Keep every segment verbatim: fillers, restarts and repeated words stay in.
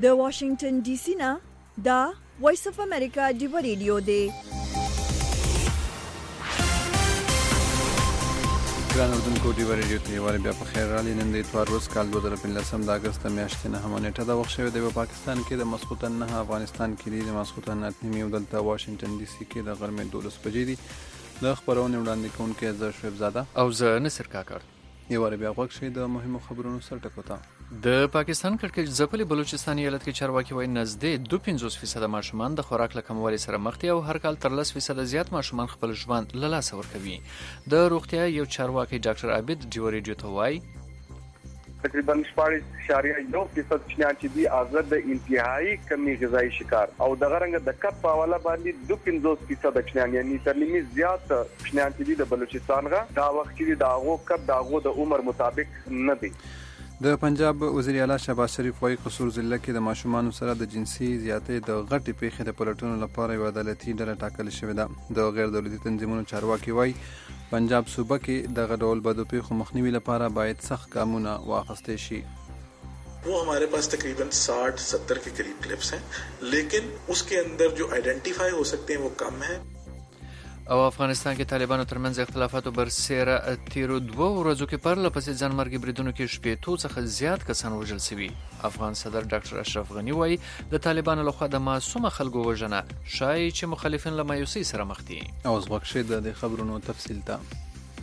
د واشنگټن ډي سي نه دا وایس اف امریکا دی ریډیو دی. ګران اردوونکو ډیو ریډیو ته یوارې بیا په خیر راغلی. نن د اتوار ورځ کال دوه زره پنځلسم د اګست میاشتې نهمه نیټه ده. وخت شوی دی په پاکستان کې د ماسخوتن نه، افغانستان کې دی د ماسخوتن اته نیمې، او دلته واشنګټن ډي سي کې د غرمې دولس بجې دي. د خبرونې وړاندې کوونکی زه شعیب زاده او زه نصر کاکړ. یوارې بیا غوږ شئ د مهمو خبرونو سر ټکو ته. د پاکستان کړکېچ ځپلي بلوچستان ایالت کې چارواکي وایي نږدې دوه پنځوس فیصده ماشومان د خوراک له کموالي سره مخ دي او هر کال تر لس فیصده زیات ماشومان خپل ژوند له لاسه ورکوي. د روغتیا یو چارواکي ډاکټر عابد ډیو ریډیو ته وایي تقریبا شپاړس اشاریه یو فیصد شنیان چې دي آزاد د انتهایی کمی غذایی شکار او دغه رنګ د کپ په حواله باندې دوه پنځوس فیصد شنیان یعنی تر نیمه زیات شنیان چې دي د بلوچستان غا دا وخت چې د هغو کپ د هغو د عمر مطابق نه دي. د پنجاب وزیر اعلی شهباز شریف وايي قصور ضلع کې د ماشومان سره د جنسي زیاتې د غټې پیښې د پلټنو لپاره یو عدالتي ډله ټاکل شوې ده. د غیر دولتي تنظیمونو چارواکي وايي پنجاب صوبه کې دغه ډول بدو پیښو مخنیوي لپاره باید سخت ګامونه واخیستل شي. वो हमारे पास तकरीबन साठ सत्तर के करीब क्लिप्स हैं, लेकिन उसके अंदर जो आइडेंटिफाई हो सकते हैं वो कम है. او افغانستان کې طالبانو ترمنځ اختلافاتو برسېره تیرو دوه ورځو کې پرله پسې ځانمرګي بریدونو کې شپېتو څخه زیات کسان وژل شوي. افغان صدر ډاکټر اشرف غني وایي د طالبانو لخوا د معصومه خلکو وژنه ښایي چې مخالفین له مایوسۍ سره مخ دي. اوس غوږ شئ د دې خبرونو تفصیل ته.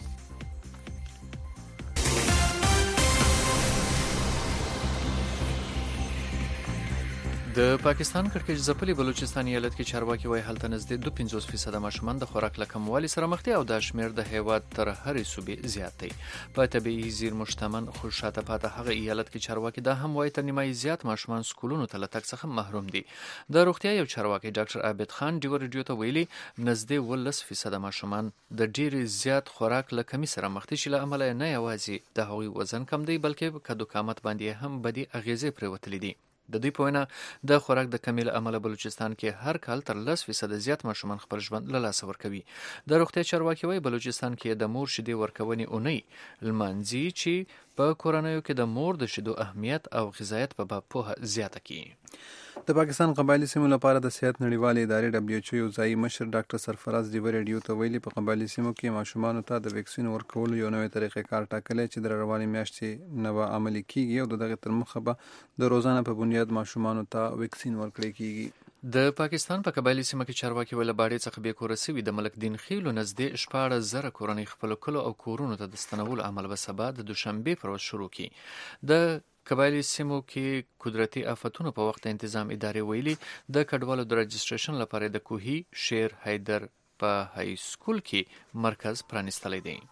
د پاکستان کړکېچ ځپلي بلوچستان ایالت کې چارواکي وایي هلته نږدې دوه پنځوس فیصده ماشومان د خوراک له کموالي سره مخ دي او دا شمېر د هیواد تر هرې صوبې زیات دی. په طبیعي زیرمو شتمن خو شاته پاته هغه ایالت کې چارواکي دا هم وایي تر نیمایي زیات ماشومان سکولونو ته له تګ څخه محروم دي. د روغتیا یو چارواکي ډاکټر عابد خان ډیو ریډیو ته ویلي نږدې اوولس فیصده ماشومان د ډېرې زیات خوراک له کمي سره مخ دي چې له امله نه یوازې د هغوی وزن کم دی بلکې کدو قامت باندې هم بدې اغیزې پرېوتلې دي. د دوی په وینا د خوراک د کمی له امله بلوچستان کې هر کال تر لس فیصده زیات ماشومان خپل ژوند له لاسه ورکوي. د روغتیا چارواکي وایي بلوچستان کې د مور شیدې ورکونې اونۍ لمانځي چې په کورنیو کې د مور د شیدو اهمیت او غذایت په باب پوهه زیاته کړي. د پاکستان قبایلی سیمو لپاره د صحت نړیوالې ادارې دبلیو ایچ او یو ځایي مشر ډاکټر سرفراز ډیو ریډیو ته ویلي په قبایلی سیمو کې ماشومانو ته د ویکسین ورکولو یو نوې طریقې کار ټاکلی چې د روانې میاشتې نه به عملي کیږي او د دغې تر مخه به د روزانه په بنیاد ماشومانو ته ویکسین ورکړی کیږي. د پاکستان په قبایلی سیمه کې چارواکي ویل باړې څخه بې کوره سوي د ملک دین خیلو نږدې شپاړس زره کورنۍ خپلو کلو او کورونو ته د ستنولو عمل به سبا د دوشنبې پر ورځ شروع کړي. د قبایلی سیمو کې قدرتي آفتونو په وخت تنظیم ادارې ویلي د کډوالو د رجسټریشن لپاره د کوهي شیر حیدر په های سکول کې مرکز پرانیستلی دی.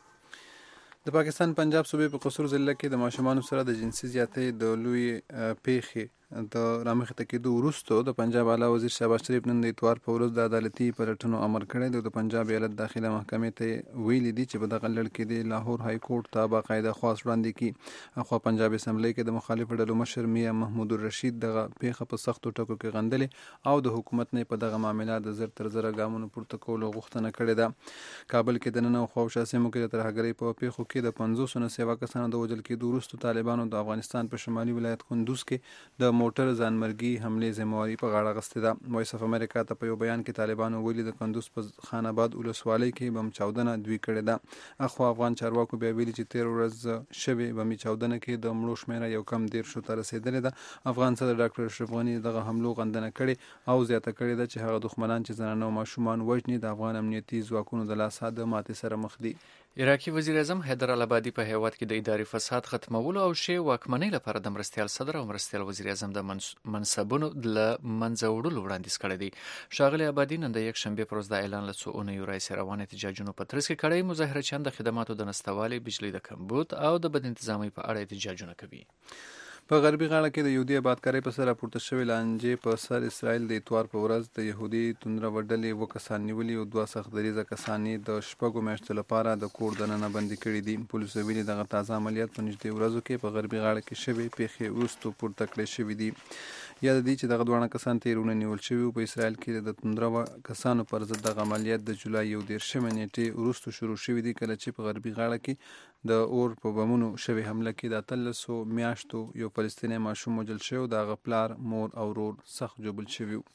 د پاکستان پنجاب صوبې په قصور ضلع کې د ماشومانو سره د جنسي زیاتې د لوی پیښې د رامخته کېدو وروسته د پنجاب اعلی وزیر شهباز شریف نن د اتوار په ورځ د عدالتي پلټنو امر کړی دی. د پنجاب ایالت داخله محکمې ته ویلي دي چې په دغه لړ کې د لاهور های کورټ ته باقاعده خواست وړاندې کړي. اخوا پنجاب اسمبلی کې د مخالفو ډلو مشر میاں محمود الرشید دغه پیښه په سختو ټکو کې غندلې او د حکومت نه په دغه معامله د زر تر زره ګامونو پورته کولو غوښتنه کړې ده. کابل کې د نن او خواوشا سیمو کې د ترهګرۍ په پیښو کې د پنځوسو نه سیوا کسانو د وژل کېدو وروسته طالبانو د افغانستان په شمالي ولایت کندوز کې د موټر ځانمرګي حملې ذمہواري په غاړه اخیستې ده. وایس اف امریکا ته په یو بیان کې طالبانو ویلي د کندوز په خان آباد ولسوالۍ کې بم چاودنه دوی کړې ده. اخوا افغان چارواکو بیا ویلي چې تیر ورځ شوې بمي چاودنه کې د مړو شمېره یو کم دېرشو ته رسېدلې ده. افغان صدر ډاکټر اشرف غني دغه حملو غندنه کړې او زیاته کړې ده چې هغه دښمنان چې زنانه او ماشومان وژني د افغان امنیتي ځواکونو د لاسه د ماتې سره مخ دي. عراقي وزیر اعظم حیدر العبادي په هیواد کې د اداري فساد ختمولو او ښې واکمنۍ لپاره د مرستیال صدر او مرستیال وزیر اعظم د منصبونو له منځه وړلو وړاندیز کړی دی. ښاغلی عبادي نن د یکشنبې پر ورځ دا اعلان له څو اونیو راهیسې روان احتجاجونو په ترڅ کې کړی. مظاهرچیان د خدماتو د نشتوالي، بجلۍ د کمبود او د بد انتظامۍ په اړه احتجاجونه کوي. په غربي غاړه کې د یهودي آبادکارۍ په سر راپورته شوې لانجې په سر اسرائیل د اتوار په ورځ د یهودي توندره ډلې اووه کسان نیولي او دوه سخت دریځه کسان یې د شپږو میاشتو لپاره د کور دننه بندي کړي دي. پولیسو ویلي دغه تازه عملیات په نږدې ورځو کې په غربي غاړه کې شوې پیښې وروسته پورته کړی شوي دي. یا د دې چې دغه دوه کسان تیرونه نیول شوي په اسرائیل کې د توندره کسانو پر ضد دغه عملیات د جولای یو دېرشمې نیټې وروسته شروع شوي دي، کله چې په غربي غاړه کې د اور په بمونو شوې حمله کې د اتلسو میاشتو یو فلسطینی ماشوم وژل شوی، د هغه پلار، مور او ورور سخت ژوبل شوي وو.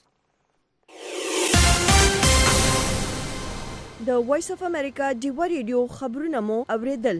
د وایس اف امریکا ډیوه ریډیو خبرونه مو اوریدل.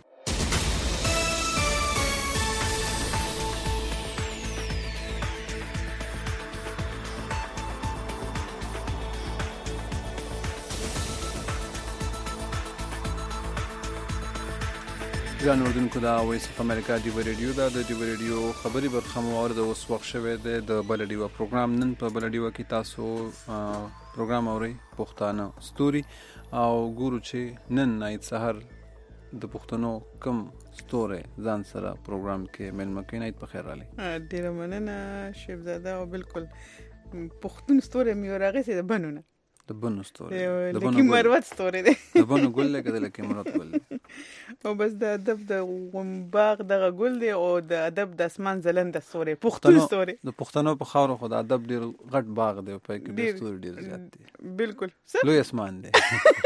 ګران اردوونکو، دا وایس اف امریکا ډیوه ریډیو ده. د ډیوه ریډیو خبري برخه مو اورده. اوس وخت شوی دی د بله ډیوه پروګرام. نن په بله ډیوه کې تاسو پروګرام اورئ پښتانه ستوري، او ګورو چې نن نایت سهار د پښتنو کم ستوری ځان سره پروګرام کې مېلمه کوي. نایت په خیر راغلی. ډېره مننه شیبزاده. او بالکل پښتون ستوری مې ورغسې د بنو نه، د بنو ستوری، د لکي مروت ستوری دی، د بنو ګل دی که د لکي مروت ګل دی. او بس د ادب د باغ دغه ګل دی، او د ادب د اسمان ځلنده ستوری، پښتون ستوری. د پښتنو په خاورو خو د ادب ډېر غټ باغ دی، او په کې ډېر ستوري ډېر زیات دي. بالکل لوی اسمان دی.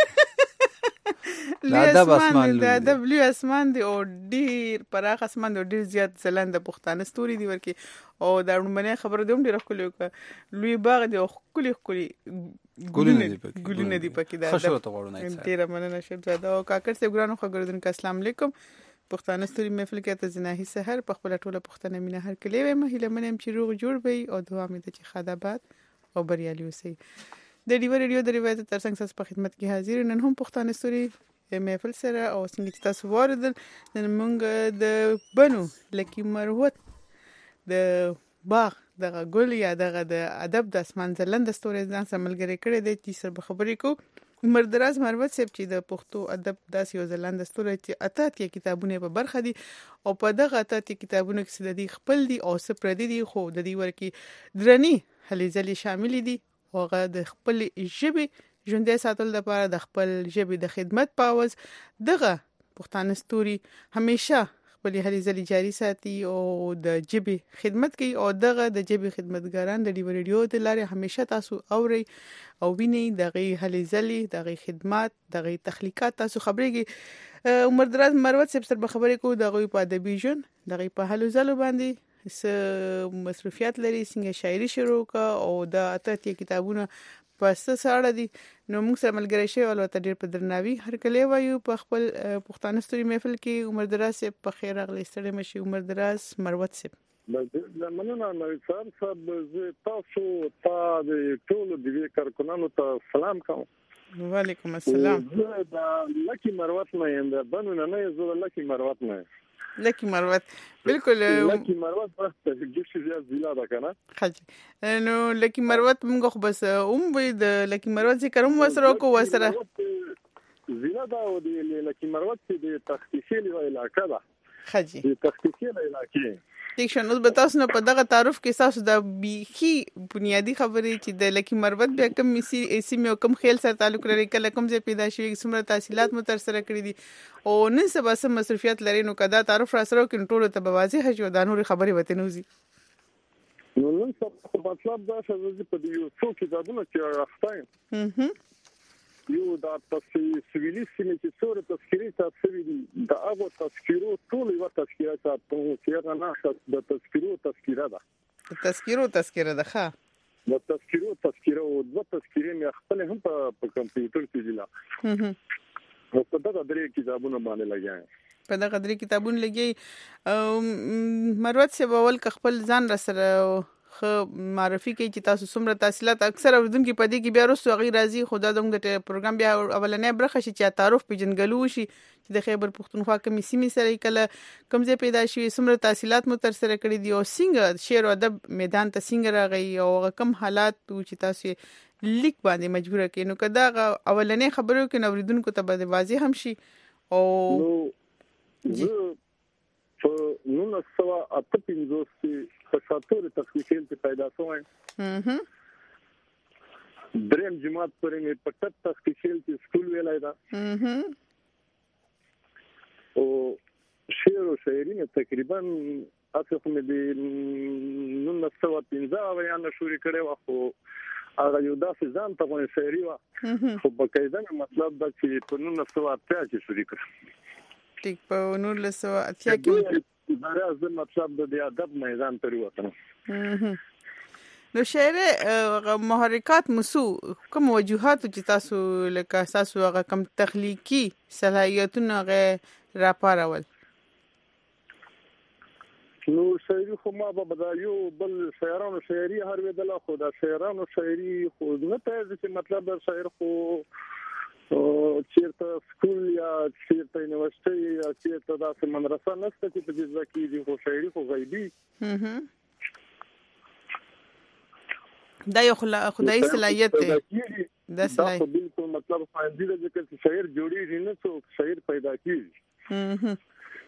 لوی اسمان دی، د ادب لوی اسمان دی، او ډېر پراخ اسمان دی، او ډېر زیات ځلنده پښتانه ستوري دي ورکې. او دا لومړنۍ خبره دې هم ډېره ښکلې وکړه، لوی باغ دی او ښکلي ښکلي ګلونه دي پکې. د ادب ډېره مننه شیبزاده. او کاکړ صاحب ګرانو خبردونکو السلام علیکم. پښتانه ستوري محفل کې ته زناهي سحر په خپله ټوله پښتنه مینه هر کلی وایم. هیله من یم چې روغ جوړ به او دعا مې ده چې ښاد آباد او بریالي اوسئ. د ډیوه ریډیو د روایت ترڅنګ ستاسو په خدمت کې حاضر. نن هم پښتانه ستوري محفل سره، او څنګه چې تاسو واورېدل نن موږ د بنو لکي مروت د باغ دغه ګل یا دغه د ادب د اسمان ځلنده ستوری ځان سره ملګری کړی دی، چې سره به خبرې کوو. عمر دراز مروت صاحب چې د پښتو ادب داسې یو ځلنده ستوری چې اته اتیا کتابونه په برخه دي، او په دغه اته اتیا کتابونو کې څه د دې خپل دي او څه پردي دي، خو د دې ورکې درنې هلې ځلې شاملې دي. او هغه د خپل ژبې ژوندی ساتلو لپاره د خپل ژبې د خدمت په عوض دغه پښتانه ستوري همیشه خپلې هلې ځلې جاري ساتي او د ژبې خدمت کوي. او دغه د ژبې خدمتګاران د ډیوه ریډیو د لارې همیشه تاسو اورئ او وینئ دغه هلې ځلې، دغه خدمات، دغه تخلیقات تاسو خبرېږي. عمر دراز مروت صاحب سره به خبرې کوو دغه په ادبي ژوند، دغه په هلو ځلو باندې څه مصروفیات لري، څنګه شاعري شروع کړه، او د اته اتیا کتابونه په څه ساړه دي. نو موږ سره ملګری شوی، البته ډېر په درناوي هر کلی وایو په خپل پښتانه ستوري محفل کې. عمر دراز صاحب په خیر راغلی، ستړی مه شئ. عمر دراز مروت صاحب مننه. نویسار صاحب زه تاسو ته د ټولو د دې کارکونانو ته سلام کوم. وعلیکم السلام. زه د لکي مروت نه یم، د بنو نه نه یم، زه د لکي مروت نه یم. لکي مروت بالکل. لکي مروت بس ډېر زیات ضلع ده که نه. ښه، نو لکي مروت موږ خو بس هم وایي د لکي مروت ذکر هم ورسره وکړو. ورسره ضلع ده، او د لکي مروت چې د تخت خیل یوه علاقه ده. ښه جي، د تخت خیل علاقې. ٹھیک شو. اوس به تاسو نه په دغه تعارف کې تاسو د بیخي بنیادی خبرې چې د لکي مروت بیا کوم سیمې او کوم خیل سره تعلق لري، کله کوم ځای پیدا شوي، څومره تحصیلات مو ترسره کړي دي، او نن سبا څه مصروفیات لري، نو که دا تعارف راسره وکړي ټولو ته به واضحه شي او دا نورې خبرې به ترې نه وځي. نو نن سبا خو مطلب دا چې زه په دې یو څو کتابونو کې اخته یم. یو دا سویلي سیمې چې څوره تذکیرې چاپ شوي دي، د هغو تذکیرو ټول یوه تذکیره چاپ کوو چې هغه نښه د تذکیرو تذکیره ده. د تذکیرو تذکیره ده. ښه، د تذکیرو تذکیره او دوه تذکیرې مې خپلې هم په کمپیوټر کې دي، او په دغه درې کتابونو باندې لګیا یم. په دغه درې کتابونو لګیا. مروت صاحب اول که خپل ځان را سره ښه معرفي کوي چې تاسو څومره تحصیلات، اکثر اورېدونکي په دې کې بیا وروسته هغوی راځي، خو دا زموږ د پروګرام بیا اولنۍ برخه شي چې تعارف پېژندګلو وشي چې د خیبر پښتونخوا کومې سیمې سره یې کله کوم ځای پیدا شوي، څومره تحصیلات مو ترسره کړي دي، او څنګه شعر او ادب میدان ته څنګه راغی، او هغه کوم حالات و چې تاسو یې لیک باندې مجبوره کړي. نو که دا اولنۍ خبرې وکړي نو اورېدونکو ته به واضح هم شي. او زه په نولس سوه اته پنځوس کې په شاتورې تخلیقیل کې پیدا شوی. دریم جماعت پورې مې په ټپ تخلیقیل کې سکول ویلی ده، او شعر او شاعري مې تقریبا تاسو کوم دي نو نسو پنځه یا نشوري کړي واخو هغه یو داسې ځان ته غوښنه شعري وا خو بقایده مطلب دا چې په نو نسو اتیا کې شوري کړ ټیک په نو نسو اتیا کې دا راز مطلب د ادب میدان ته وروته نو شعر محرکات مسو کوم وجوهات چې تاسو لکه تاسو هغه کم تخلیقي صلاحیتونه غ راپارول نو شاعري خو ما به بدایو بل شاعرانو شاعري هر ویدله خو دا شاعرانو شاعري خو نه ته چې مطلب د شاعر خو چیرته سکول یا چیرته یونیورسيټي یا چیرته داسې مدرسه نشته چې په دې ځکه دي خو شاعري خو غیبي دا یو خدای صلاحیت دی دا صلاحیت دا بالکل مطلب فائدې د ذکر چې شاعر جوړي نه څو شاعر پیدا کیږي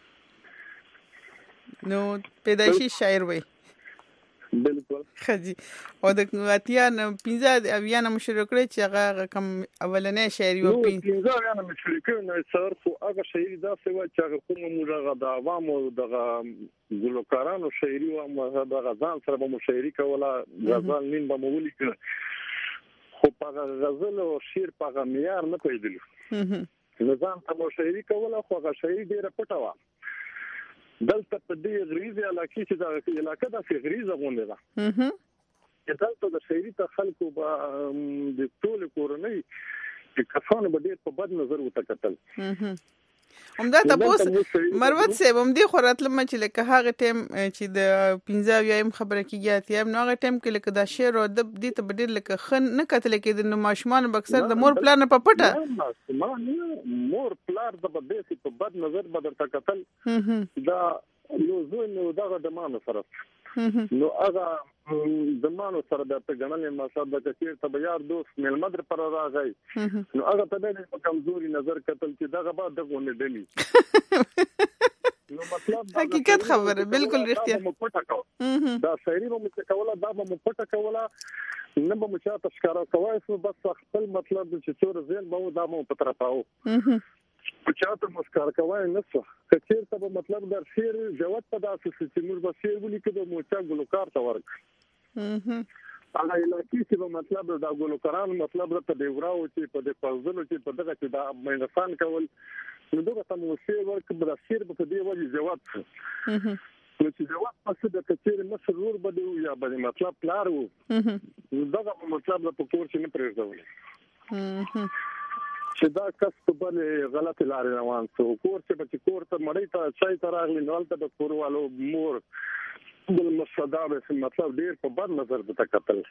نو پیدایشي شاعر وای بالکل خجی او د اتیا نه پنځه اویا نه مشر کړی چې هغه کم اولنې شاعري و پنځه اویا نه مشر کړی نو څار خو هغه شاعري دا څه و چې هغه کوم موږ د عوامو د ګلوکارانو شاعري و هغه د غزل سره به شاعري کوله غزل نیم به مولي کړ خو په غزل او شعر په معیار نه پیدل نظام ته شاعري کوله خو هغه شاعري ډیره پټه و دلته په دې غریزه علاقې چې دا علاقه د غریزه غونډه ده چې دلته د شهري ته خلکو به د ټول کورنۍ چې کسانو به ډېر په بد نظر وتکتل همدا تاسو مروت صاحب هم دي خورات لمه چې لکه هغه ټیم چې د پنځه یایم خبره کیږي ته نو هغه ټیم کې لکه دا شعر او د دې ته بدل لکه خن نه کتل کې د ماشومان بکسر د مور پلان په پټه ما مور پلان د بدې په بد نظر بدل تکتل دا یو زوی نو دا د مانو سره نو هغه زمانو سره د تګنلې مصاب د کثیر ته یار دوست مل مدر پر راغی نو هغه ته د کمزوري نظر کتل چې دغه بعد دغه نه دلی نو مطلب حقیقت خبره بالکل رښتیا دا شاعري مو چې کوله دا مو پټه کوله نه به مو چاته ښکارا کوي خو بس خپل مطلب چې څور زین به دا مو پتر پاو په چاته مسکار کوي نه څه کثیر ته مطلب در شعر جوات په داسې چې موږ به شعر ولي کده مو چا ګلوکار ته ورک هغه علاقې چې مطلب دا ګلوکاران مطلب ته دی وراو چې په دې پرځلو چې په دغه چې دا مېنسان کول نو دغه ته مو شعر ورک به شعر په دې وجه جوات نو چې جوات پس د کثیر مسرور بده یا به مطلب پلار وو دغه مطلب په کور کې نه پرېږدول چې دا کس په بل غلط لارې روان شو کور چې په کور ته مړی ته چای ته راغلی نو ته د کوروالو مور بل مصدا به مطلب ډیر په بد نظر ته قتل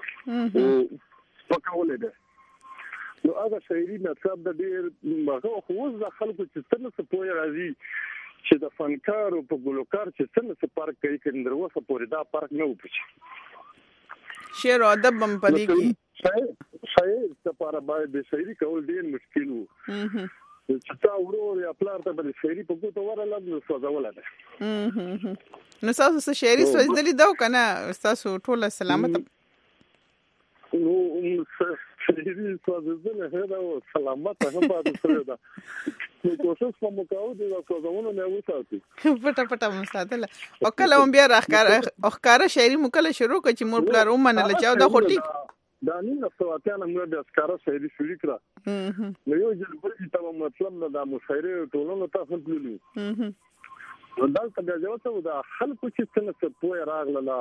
پکولې ده نو هغه شاعري مطلب د ډیر هغه خو د خلکو چې څنګه څه پوهه راځي چې د فنکار او په ګلوکار چې څنګه څه فرق کوي کله وروسته پورې دا فرق نه وپچ شعر او ادب هم پدې کې شاعر لپاره باید د شاعري کول ډیر مشکل وو چې تا ورور یا پلار ته د شاعري په کوته ورله نو سوځول ده نو تاسو شاعري سوځلې دا کنه تاسو ټول سلامت نو شاعري سوځلې دا سلامت هم پاتې شوی دا نو کوشش کوم کاوه د سوځونو نه وساتي پټه پټه مساتله او کله هم بیا راخکار اخکار شاعري مکله شروع کړي چې مور پلار ومنل چې دا خټي دا نیم سواتیانه موږ د اسکارا شاعري شروع کړه نو یو جلبري ته مطلب نه د مشاعره ټولنه ته خپلولو نو دلته بیا ځوته دا خلکو چې څنګه په راغله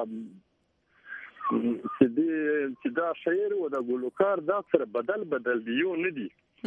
چې دې چې دا شاعر او د ګلوکار دا سره بدل بدل دی یو نه دی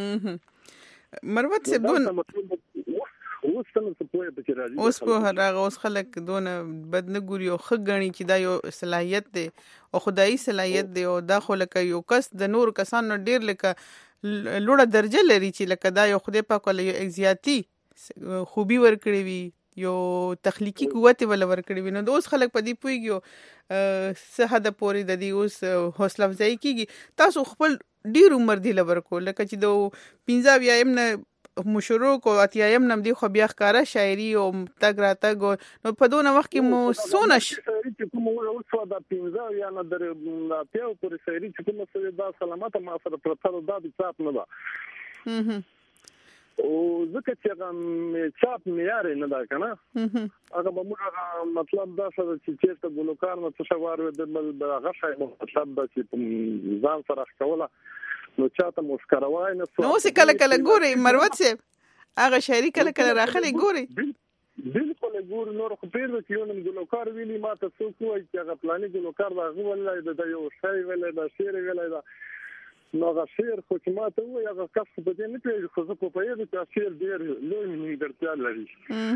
مروت سبون اوس څنګه په پوهه پکې راځي اوس په هغه اوس خلک دونه بد نه ګوري او خګنی چې دا یو صلاحیت دی او خدایي صلاحیت دی او دا خو لکه یو کس د نور کسانو ډیر لکه لوړه درجه لري چې لکه دا یو خدای پاک ول یو اگزیاتی خوبي ورکړي وي یو تخلیقي قوت ول ورکړي وي نو اوس خلک په دې پويږي صحه د پوري د دې اوس حوصله افزایی کیږي تاسو خپل ډیر عمر دی لور کو لکه چې دو پنځه ویایم نه مشورو کو اتیایم نم دی خو بیا ښکارا شاعري او تګ را تګ نو په دونه وخت کې مو سونش شاعري چې کوم او څو د پنځه یا نه در پیو پر شاعري چې کوم څه دا سلامت ما سره پرته دا د صاحب نه دا او ځکه چې هغه چاپ معیار نه دا کنه هغه به موږ مطلب دا څه چې چیرته ګلوکار نو څه واره د هغه شای مطلب دا چې ځان سره ښکوله نو چاته مشکروای نه نو څه کله کله ګوري مروت صاحب هغه شاعري کله کله راخلي ګوري بالکل ګور نور خو پیر د یو نن ګلوکار ویلي ما ته څوک وایي چې هغه پلاني ګلوکار دا غوړلای د یو شای ویلای دا شعر ویلای دا نو هغه شعر خو چې ما ته وایي هغه کس په دې نه پیږي خو زه په پیږي چې شعر ډیر لوی نیمګړتیا لري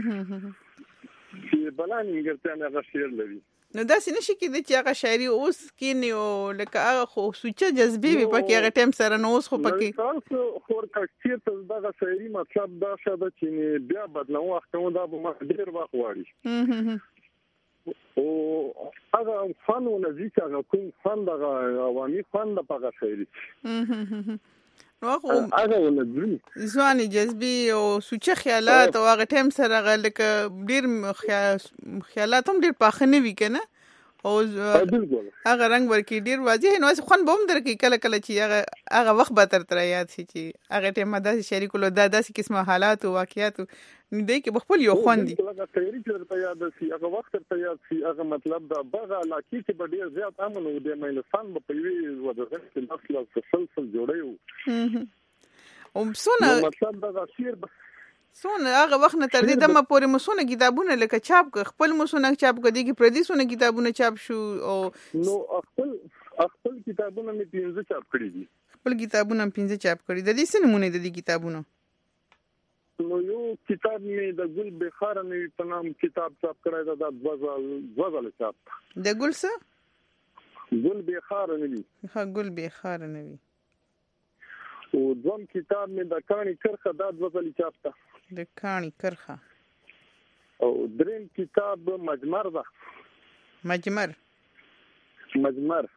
چې بلان نیمګړتیا نه هغه شعر لري نو داسې نشي کېدای چې هغه شاعري اوس کینی او لکه هغه خو سوچه جذبې وي پکې هغه ټایم سره نو اوس خو پکې تاسو خور کاکتیر ته دغه شاعري مطلب دا شاده چې بیا بدلو وخت نو دا به ما ډیر وخت واړي او هغه فن او نزیک هغه کوم فن دغه عوامي فن د پغه شاعري نو خو هغه ولې ځواني جذبي او سوچه خیالات او هغه ټایم سره هغه لکه ډیر خیالات هم ډیر پاخنه وی کنه او هغه رنگ ورکی ډیر واضح نو خو به هم درکې کله کله چې هغه هغه وخت به تر تر یاد شي چې هغه ټایم داسې شاعري کولو دا داسې قسمه حالات او واقعیات دې کې بخپل یو خوندي هغه شاعري چې ته یاد شي هغه وخت ته یاد شي هغه مطلب دا بغه علاقې چې به ډیر زیات امن او د مینستان په وی ودغه چې نسل تسلسل جوړیو او سونه مطلب دا شعر سونه هغه وخت نه تر دې دمه پورې مسونه کتابونه لکه چاپ خپل مسونه چاپ کړي کې پردي سونه کتابونه چاپ شو او نو خپل خپل کتابونه مې پنځه چاپ کړي دي خپل کتابونه پنځه چاپ کړي د دې څه نمونه د دې کتابونو نو یو کتاب مې د ګل بخار نوی په نام کتاب چاپ کړی دا د غزل غزل چاپ د ګل څه ګل بخار نوی ها ګل بخار نوی او دوم کتاب مې د کانی کرخه د غزل چاپ تا د کانی کرخه او دریم کتاب مجمر ده مجمر مجمر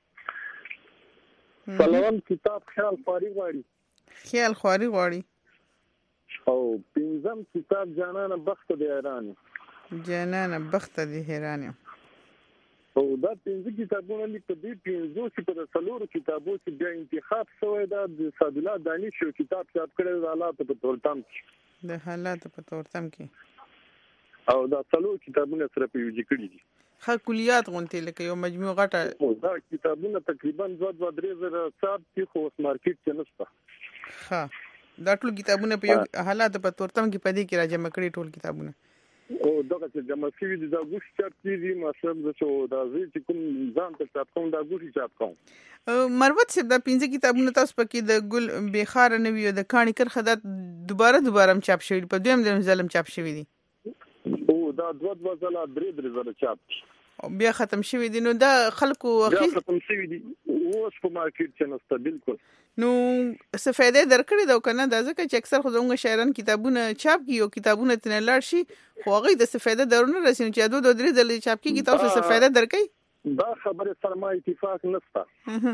څلورم کتاب خیال خواري غواړي خیال خواري غواړي او پنځم کتاب جانانه بخت د حیران جانانه بخت د حیران او دا پنځه کتابونه لیکل دي پنځه چې په څلورو کتابو کې بیا انتخاب شوی دا د صادلا دانش یو کتاب چاپ کړی د حالات په تورتم کې د حالات په تورتم کې او دا څلور کتابونه سره پیوځي کړی دي خا کلیات غونټه لکه یو مجموعه غټه دا کتابونه تقریبا دوه دوه درې زره چاپ دي خو اوس مارکیټ کې نشته ها دا ټول کتابونه په یو حالات په تورتم کې پدې کې راځم کړی ټول کتابونه او دغه چې جمع شوي دي دا ګوش چاپ کیږي مطلب د څه دا چې کوم ځان ته چاپ کوم دا ګوش چاپ کوم مروت صاحب دا پنځه کتابونه تاسو پکې د ګل بخار نوی او د کانی کرخه دا دوباره دوباره چاپ شوی په دویم ځل ظلم چاپ شوی دي او دا دوه دوه ځله درې درې ځله چاپ بیا ختم شوی دي نو دا خلکو بیا ختم شوی دي اوس په مارکیټ کې نشته بالکل نو څه فائدې درکړي دا کنه دا ځکه چې اکثر خو زموږ شاعران کتابونه چاپ کیو کتابونه تنه لاړ شي خو هغه د څه فائدې درونه رسېږي چې دوه درې ځلې چاپ کیږي تاسو څه فائدې درکړي دا خبره سره ما اتفاق نشته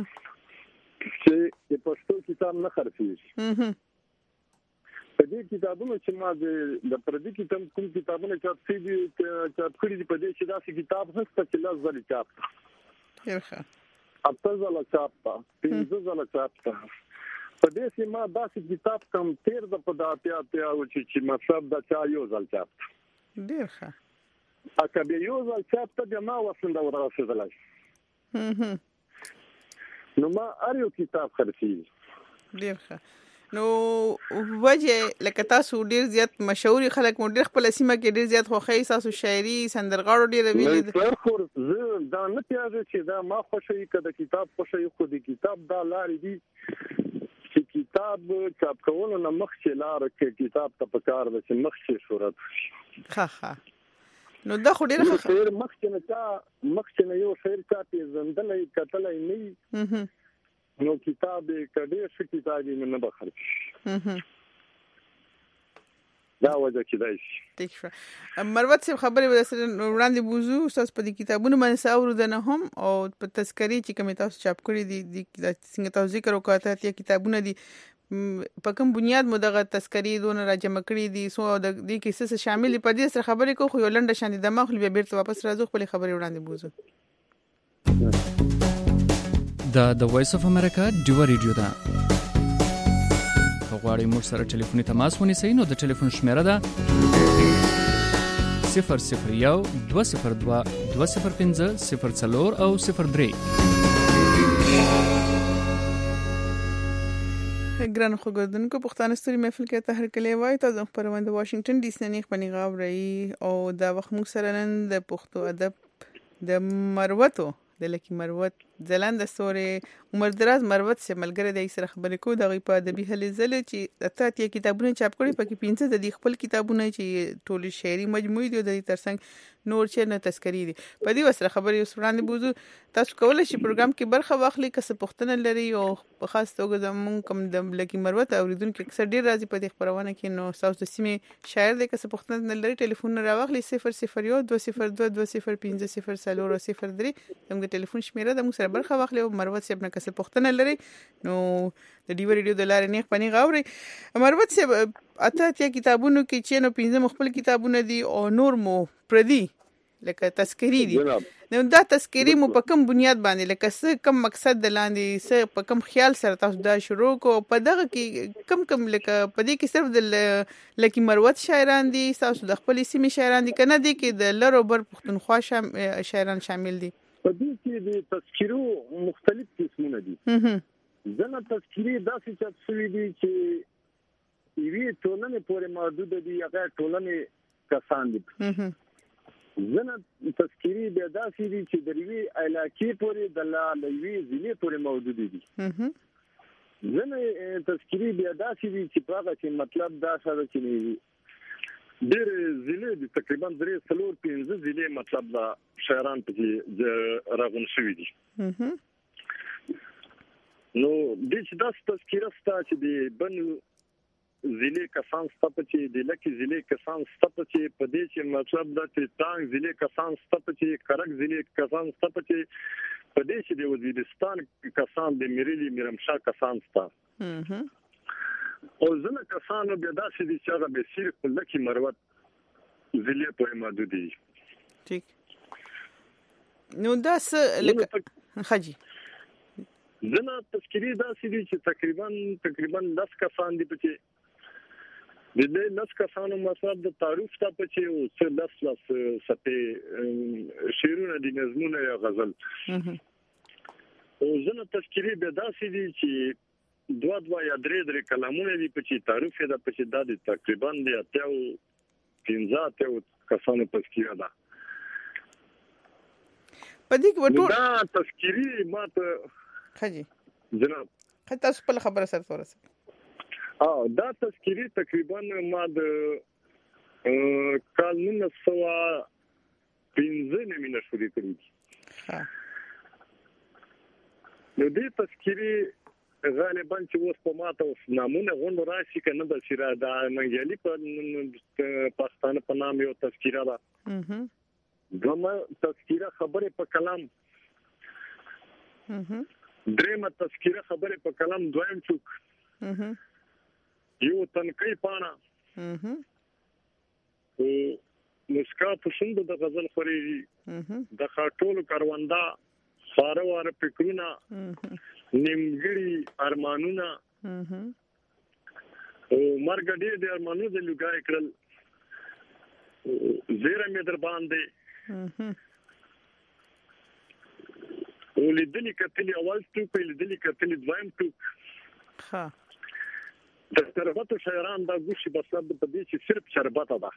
چې پښتو کتاب نه خرڅېږي په دې کتابونو چې ما د پردي کتاب کوم کتابونه چاپ کړي دي چاپ کړي دي په دې چې دا کتاب هڅه چې لاس ځلې چاپ ښه اته ځله چاپ تا پنځه ځله چاپ تا په دې چې ما داسې کتاب کم تیر د په داتیا ته او چې مطلب دا چا یو ځل چاپ ډیر ښه اګه به یو ځل چاپ ته بیا ما وسنده ورسېدلای نو ما ار یو کتاب خرڅي ډیر ښه نو وجه لکه تاسو ډیر زیات مشهوري خلک مو ډیر خپل سیمه کې ډیر زیات خوښي تاسو شاعري سندرغاړو ډیر ویلي زه خو زه دا نه پیاږم چې دا ما خوشي کده کتاب خوشي خو د کتاب دا لارې دي چې کتاب چاپ کولو نه مخکې لار کې کتاب ته پکار ده چې مخکې صورت ها ها نو دا خو ډیر خیر مخکې نه تا مخکې نه یو شعر چاپی زندلې کتلې نه نو کتاب کډې شو کتابي نه بخر دا وجه کېدای شي ٹھیک شو مروت صاحب خبرې به سره وړاندې بوزو تاسو په دې کتابونو باندې ساورو دنه هم او په تذکری چې کوم تاسو چاپ کړی دي د څنګه تاسو ذکر وکړه ته کتابونه دي په کوم بنیاد مو دغه تذکری دونه راجمع کړی دي سو د دې کې څه شامل په دې سره خبرې کو خو یو لنډه شان دي دماغ بیا بیرته واپس راځو خپل خبرې وړاندې بوزو دا د وایس اف امریکا ډیو ریډیو دا په غواړئ موږ سره ټلیفوني تماس ونیسئ نو د ټلیفون شمیره ده صفر صفر یو دوه صفر دوه دوه صفر پنځه صفر څلور او صفر درې. ګران خوګدونکو پښتانه ستوري محفل کې تحریک کلی وای تاسو خبرونه د واشنگټن ډي سي نه خبري غاوري او دا وخت موږ سره نن د پښتو ادب د مروتو د لکی مروت ځلند سورې عمر دراز مروت سره ملګری د سره خبرې کو دغه په ادبي هلې زله چې اته کتابونه چاپ کړي پکې پنځه د خپل کتابونه چې ټول شعري مجموعه دي د ترڅنګ نور چې نه تذکری دي په دې وسره خبرې اوس وړاندې بوزو تاسو کولای شئ پروګرام کې برخه واخلئ که څه پوښتنه لري او په خاص توګه زموږ کوم د لکی مروت اوریدونکو اکثر ډیر راځي په دې خبرونه کې نو تاسو د سیمې شاعر د که څه پوښتنه لري ټلیفون راوخلئ صفر صفر یو دوه صفر دوه دوه صفر پنځه صفر څلور او صفر درې زموږ ټلیفون شمیره د موږ سره برخه واخلئ او مروت صاحب نه که څه پوښتنه لري نو د ډیو ریډیو د لارې نه خپنی غاوري مروت صاحب اته اتیا کتابونو کې چې نو پنځه مخبل کتابونه دي او نور مو پردي لکه تذکری دي نو دا تذکری مو په کوم بنیاد باندې لکه څه کم مقصد د لاندې څه په کوم خیال سره تاسو دا شروع کو په دغه کې کم کم لکه په دې کې صرف د لکی مروت شاعران دي تاسو د خپل سیمې شاعران دي کنه دي کې د لرو بر پښتونخوا شاعران شامل دي په دې کې د تذکرو مختلف قسمونه دي ځنه تذکری داسې چاپ شوي دي چې یوې ټولنې پورې محدود دي هغه ټولنې کسان دي ځنه تذکری بیا داسې دي چې د یوې علاقې پورې د یوې ضلع پورې محدود دي ځنه تذکری بیا داسې دي چې هغه چې مطلب دا څه چې ډېر ضلع دي تقریبا درې څلور پنځه ضلع مطلب دا شاعران پکې راغون شوي دي نو د چې داس تذکره ستا چې د بن ضلع کسان ستا چې د لکی ضلع کسان ستا چې په دې چې مطلب دا چې تانګ ضلع کسان ستا چې کرک ضلع کسان ستا چې په دې چې د وزیرستان کسان د میرلی میرمشاه کسان ستا او ځنه کسانو بیا داسې دي چې هغه به صرف لکی مروت ضلع په محدود دي ٹھیک نو دا څه لکه خجی زنه تذکری داسې دي چې تقریبا تقریبا دس کسان دي پچې د دې دس کسانو مطلب د تعارف ته پچې او څه دس لاس سپې شعرونه دي نظمونه یا غزل او زنه تذکری به داسې دي چې دوا دوا یا درې درې کلامونه دي پچې تعارف یې د پچې د تقریبا د اتیاو پنځه اتیاو کسانو تذکره ده پدې کې وټول دا تذکری ماته خجی جناب خطا خپل خبره سره ورسې اه دا تذکری تقریبا ما د کال نن سوا پنځه نیمه شوري کړی ها نو دې تذکری غالبا چې اوس په ماته اوس نامونه غونډ راشي کنه د شیرا د منګیالي په پاکستان په نام یو تذکره ده دغه تذکره خبره په کلام درېمه تذکره خبره په کلام دویم څوک یو تنقی پانا او مسکا پسند د غزل خوري د خاطول کارواندا خاروار فکرونه نیمګړي ارمانونه او مرګ دې د ارمانو د لګای کړل زیره مې در باندې ولیدلی کتلی اول ټوک ولیدلی کتلی دویم ټوک ها د شربت شاعران دا ګوشي بس د پدې چې صرف شربت ده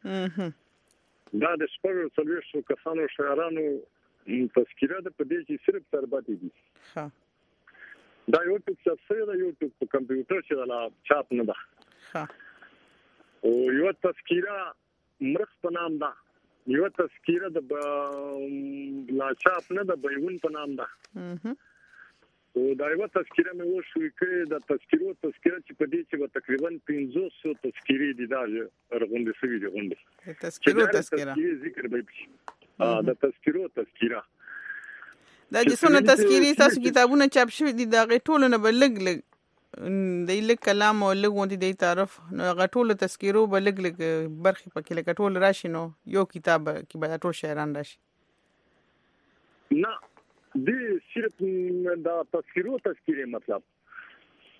دا د سپورت سلوشو کسانو شاعرانو تذکره ده پدې چې صرف شربت دي ها دا یو ټوک څه دا یو ټوک په کمپیوټر چې لا چاپ نه ده ها او یو تذکره مرخ په نام ده یو تذکره د لا چاپ نه د بیون په نام ده او دا یو تذکره مې وشوي کړې د تذکرو تذکره چې په دې چې تقریبا پنځه سوه تذکری دي دا رغونډې شوي دي غونډې تذکرو تذکره ذکر به ا د تذکرو تذکره دا چې څونه تذکری تاسو کتابونه چاپ شوي دي دا غټول نه بلګ لګ د لیک کلام او لګون دي تعارف نو غټول تذکرو بلګ لګ برخي پکې لګ ټول راشي نو یو کتاب کې به ټول شاعران راشي نه دې صرف دا تذکرو تذکری مطلب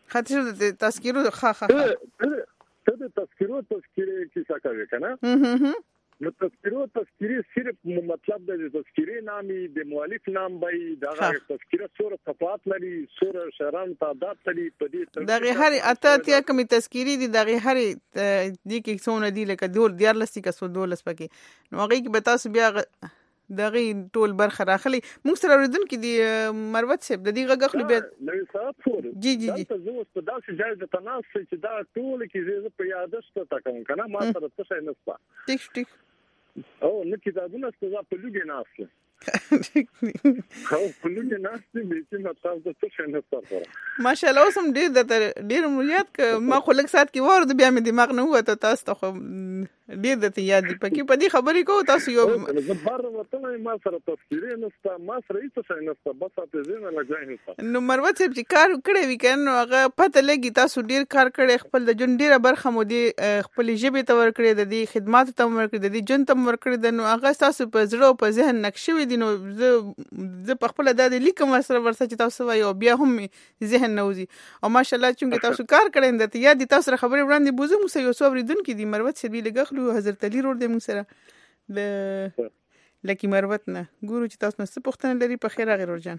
خاطر د تذکرو خا خا ته د تذکرو تذکره کیسه کوي کنه نو تذکرو تذکره صرف مطلب د تذکره نامي د مؤلف نام بای دغه تذکره سوره صفات لري سوره شران تعداد لري په دې دغه هر اته اتیا کمی تذکری دي دغه هر دي کې څونه دي لکه دور دیار لسی کا سو دولس پکې نو هغه کې به تاسو بیا دغه ټول برخه راخلي موږ سره اوریدونکو دي مروت صاحب د دې غږ خپل بیا نو صاحب فور جی جی جی تاسو زه په داسې ځای د تناس چې دا ټول کې زه په یادښت تا کوم کنه ما سره څه شي نسته ټیک ټیک او نو کتابونه ستاسو په لګي ناسله خو په لګي ناسته به چې ما تاسو څه شي نسته ماشاءالله اوس هم ډیر د ډیر مریاد ک ما خو لږ سات کې ورته بیا مې دماغ نه وته تاسو ته خو ډیر د یاد دی پکې په دې خبرې کو تاسو یو زه بار وته ما سره تفسیرې نسته ما سره هیڅ څه نسته بس تاسو زینه لګای نسته نو مروت صاحب چې کار کړی وی کنه هغه پته لګي تاسو ډیر کار کړی خپل د جون ډیره برخه مو دی خپل ژبه ته ور کړی د دې خدمات ته ور کړی د دې جون ته ور کړی د نو هغه تاسو په زړه او په ذهن نقشوي دي نو زه زه په خپل د لیکم سره ورسې چې تاسو وایو بیا هم ذهن نوځي او ماشاءالله چې تاسو کار کړی د یاد تاسو خبرې وړاندې بوزم مو یو څو اوریدونکو دي مروت صاحب لګخلو حضرت علی روډ د مو سره د لکی مروت نه ګورو چې تاسو مست پښتنه لري په خیر غیر ورجان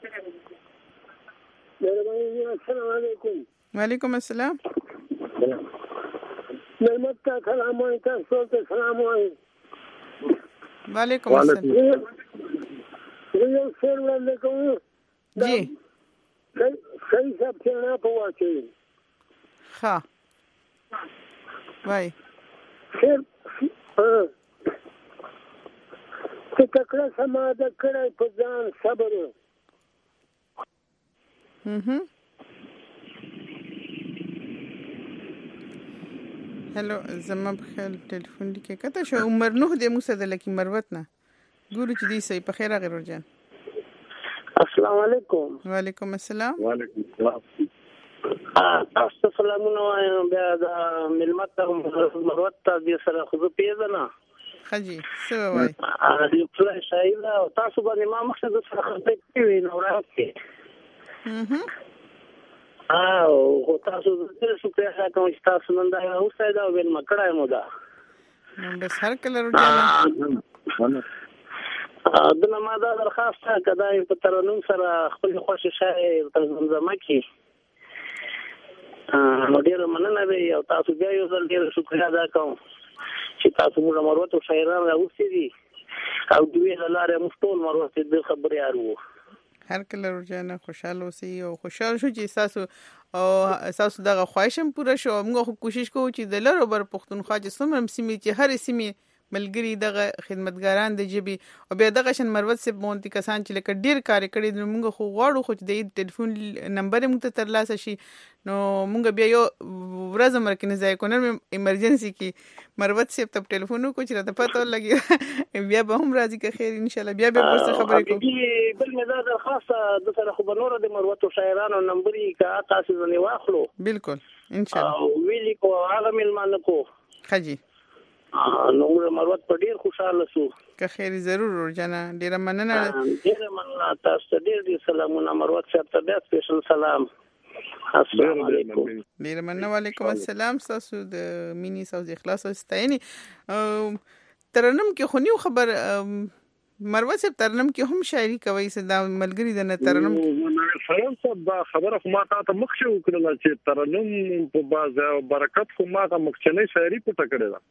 السلام علیکم وعلیکم السلام نعمت کا سلام علیکم سلام علیکم وعلیکم السلام یو شعر وړاندې کوم جی صحیح صاحب څنګه په واچي ها وای شعر چې کړه سما د کړه په ځان صبر mhm هلو زما په خیال ټلیفون لیکه کته شو عمر نوح د موسی د لکی مروت نه ګورو چې دی سي په خیر غیر ورجان السلام علیکم وعلیکم السلام وعلیکم السلام تاسو سلامونه وایم بیا د ملمت مروت ته د سره خو پیژنه خجی څه وای ا دې پلان شایله تاسو باندې ما مخکې د سره خبرې کوي نو راځي mhm او خو تاسو د څه څه په هغه کوم چې تاسو نن دا اوسه دا ویل مکړای مو دا نو بس هر کله ورجان د ما دا درخواست کدای په ترنم سره خپل خوښ شای تر زمزمه کې نو ډیر مننه دی او تاسو بیا یو ځل ډیر شکریا ادا کوم چې تاسو موږ مروت او شاعران راوستي دي او دوی لاره مستول مروت د خبرې ارو هر کله ورجان خوشاله اوسئ او خوشاله شو چې تاسو او تاسو دغه خواهشم پوره شو موږ کوشش کوو چې د لارو بر پښتونخوا چې څومره سیمې چې هر سیمې ملګری دغه خدمتګاران د جبي او بیا دغه شن مروت سه مونتی کسان چې لکه ډیر کار کړي موږ خو غواړو خو د ټلیفون نمبر موږ ته ترلاسه شي نو موږ بیا یو ورځ مرکه نه ځای کوو ایمرجنسي کې مروت سه ته ټلیفون کو چې راته پته لګي بیا به هم راځي که خیر ان شاء الله بیا به ورسره خبرې کوو بل مزاج خاصه د سره خو بنور د مروت او شاعرانو نمبرې کا تاسو نه واخلو بالکل ان شاء الله ویلی کو عالم علم کو خجی نو مروت په ډیر خوشاله شو که خیر ضرور ورجانا ډیر مننه ډیر مننه تاسو ډیر ډیر سلامونه مروت صاحب ته بیا سپیشل سلام السلام علیکم ډیر مننه وعلیکم السلام تاسو د مینی ساوز اخلاص واستایني ترنم کې خو نیو خبر مروت صاحب ترنم کې هم شاعري کوي صدا ملګری د نه ترنم سلام صاحب دا خبره خو ما ته مخ شو کړل چې ترنم په باز برکت خو ما ته مخچنې شاعري پټه کړې ده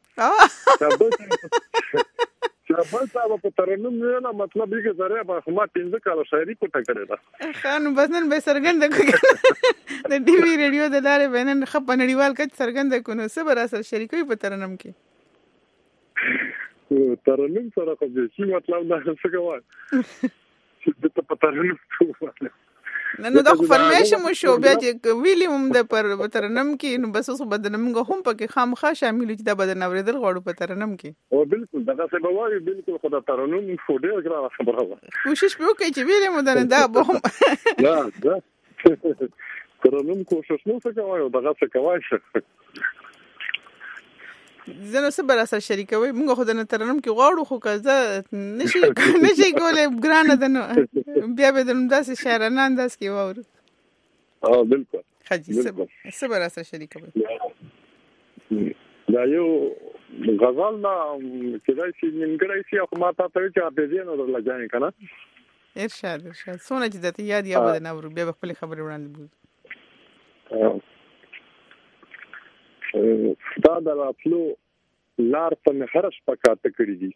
شابه صاحب په ترنم نه مطلب یې چې زره په ما پنځه کال شاعري پټه کړې ده خان بسنن به سرګند د ټي وي رادیو د لارې بینن خپ نړیوال کچ سرګند کو نو صبر اثر شریکوي په ترنم کې ترنم سره خو به شي مطلب دا څه کوي چې د په ترنم څه نو دا خو فرمایش مو شو بیا چې ویلیوم د پر ترنم کې نو بس اوس بدنم هم پکې خامخا شامل چې دا بدن اوریدل غواړو په ترنم کې او بالکل دا څه به وایي بالکل خو دا ترنم فو ډیر ګرانه خبره ده کوشش وکړئ چې ویلیوم دا به هم لا دا ترنم کوشش نو څه کوي دا څه کوي زنه صبر اثر شریکوي موږ خو د ترنم کې غواړو خو کزه نشي نشي کولای ګرانه ده نو بیا به د داسې شاعرانه انداز کې وورو اه بالکل حاجی صبر سره شریکوي دا یو غزل نه کېدای شي نیمګړی شي خو ما ته ته چې اپیزین او لګانی کنه ارشاد ارشاد سونه چې د یاد یا بده نه ورو بیا خپل خبرې وړاندې بوز دا د راتلو لار ته مې هر شپه کاته کړی دي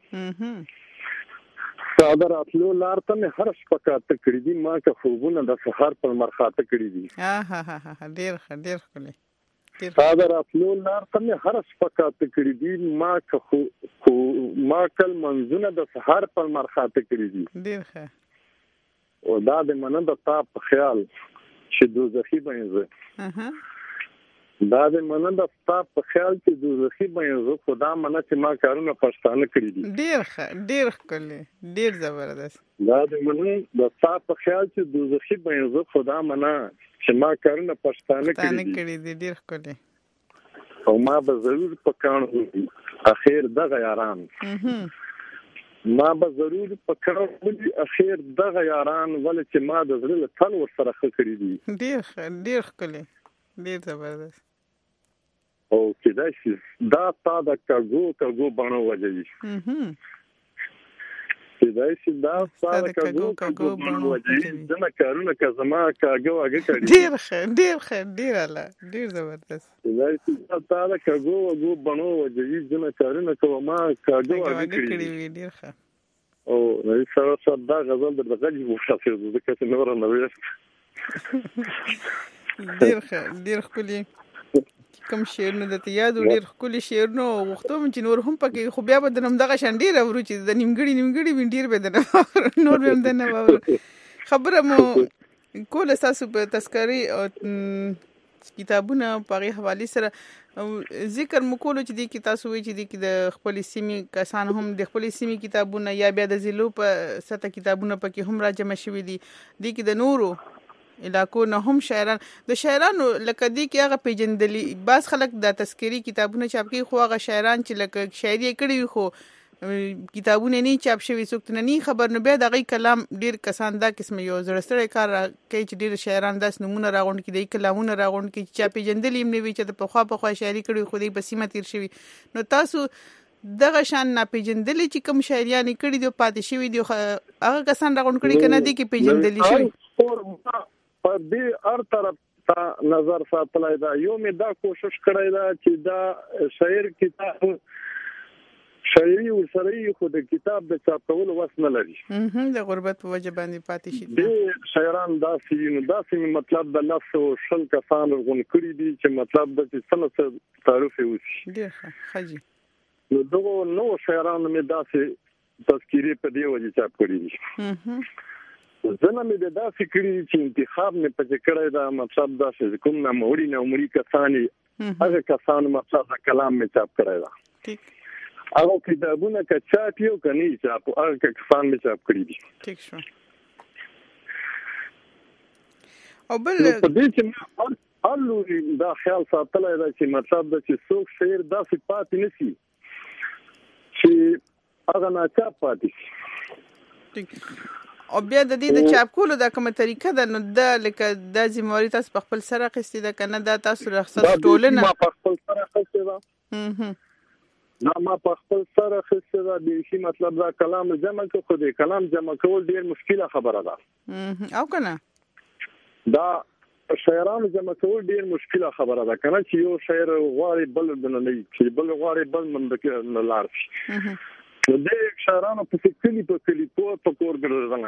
دا د راتلو لار ته مې هر شپه کاته کړی دي ما که خوبونه د سحر پر مرخاته کړی دي ها ها ها ډیر ډیر خلې دا د راتلو لار ته مې هر شپه کاته کړی دي ما که خو ما کل منځونه د سحر پر مرخاته کړی دي ډیر ښه او دا د مننه د تا په خیال چې دوزخي بنځه دا د مننه د تا په خیال چې دوزخي بنځه خدا مننه چې ما کارونه پښتانه کړی دي ډیر ښه ډیر ښکلی ډیر زبردست دا د مننه د تا په خیال چې دوزخي بنځه خدا مننه چې ما کارونه پښتانه کړی دي ډیر ښکلی او ما به ضرور پکانو اخر دغه یاران ما به ضرور پکانو اخر دغه یاران ول چې ما د زړه تل ور سره خکړی دي ډیر ډیر ښکلی ډیر زبردست او کدا شي دا تا د کاغو کاغو باندې وځي کدا شي دا تا د کاغو کاغو باندې وځي دا کارونه کزما کاغو هغه کړی ډیر ښه ډیر ښه ډیر اله ډیر زبردست کدا شي تا د کاغو کاغو باندې وځي دا کارونه کوما کاغو هغه کړی ډیر ښه او نو سره سره دا غزل د غږی وشافه د کته نور نه وي ډیر ښه ډیر خولي کوم شعرونه د یاد ډیر خولي شعرونه وختم چې نور هم پکې خو بیا به د نم دغه شانډیر ورو چې د نیمګړي نیمګړي وینډیر به د نور به د نه خبره مو کوله تاسو په تذکری او کتابونه په حواله سره ذکر مکولو چې د کی تاسو وی چې د د خپل سیمې کسان هم د خپل سیمې کتابونه یا بیا د زیلو په سته کتابونه پکې هم راجمع شوي دي د کی د نورو علاقو نه هم شاعران د شاعرانو لکه دی کې هغه پیجندلی بعض خلک د تذکری کتابونه چاپ کوي خو هغه شاعران چې لکه شاعري کړي خو کتابونه نه چاپ شوي څوک نه خبر نه بیا دغه کلام ډیر کسان دا قسم یو زړستړی کار کوي چې ډیر شاعران داس نمونه راغون کې د کلامونه راغون کې چا پیجندلی هم نه وي چې په خوا په خوا شاعري کړي خو دې په سیمه تیر شوی نو تاسو دغه شان نه پیجندلی چې کوم شاعریان کړي دی پاتې شوی دی هغه کسان راغون کړي کنه دي کې پیجندلی شوی په دې هر طرف ته نظر ساتلای دا یو مې دا کوشش کړی دا چې دا شاعر کتاب شاعري ورسره خو د کتاب د چاپ کولو وس نه لري د غربت په وجه باندې پاتې شي د شاعران داسې نو داسې مطلب د لفظ او شل کسان غون کړی دي چې مطلب د سنت تعریف وشي ډیر ښه نو دغه نو شاعران مې داسې تذکری په دی وجه چاپ کړی دي زنه مې د داسې کړی چې انتخاب مې پچ کړی دا مطلب دا چې کوم نه موري نه عمرې کسانی هغه کسان مطلب د کلام مې چاپ کړی دا ټیک هغه کتابونه که چاپ یو کني چاپ هغه کسان مې چاپ کړی دي ټیک شو او بل په دې چې الو دا خیال ساتلای دا چې مطلب دا چې څوک شعر داسې پاتې نشي چې هغه نه چاپ پاتې ټیک او بیا د دې د چاپ کولو د کومه طریقه ده نو د لکه د ذمہواری تاسو په خپل سره اخیستې ده کنه دا تاسو رخصت ټولنه ما په خپل سره اخیستې ده دا ما په خپل سره اخیستې ده د شي مطلب دا کلام جمع کو دې کلام جمع کول ډیر مشکله خبره ده او کنه دا شاعرانو جمع کول ډیر مشکله خبره ده کنه چې یو شاعر غواړي بل نه نه چې بل غواړي بل من نه لار شي نو دې شاعرانو په کلی په کلی په کور ګرځول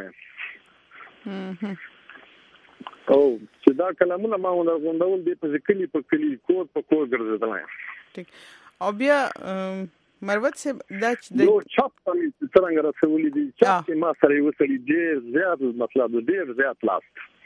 او چې دا کلامونه ما غونډول دي په کلی په کلی کور په کور ګرځول ټیک او بیا مروت سے دا یو چاپ په څنګه رسولې دي چې ما سره یو سړي ډیر زیات مطلب ډیر زیات لاس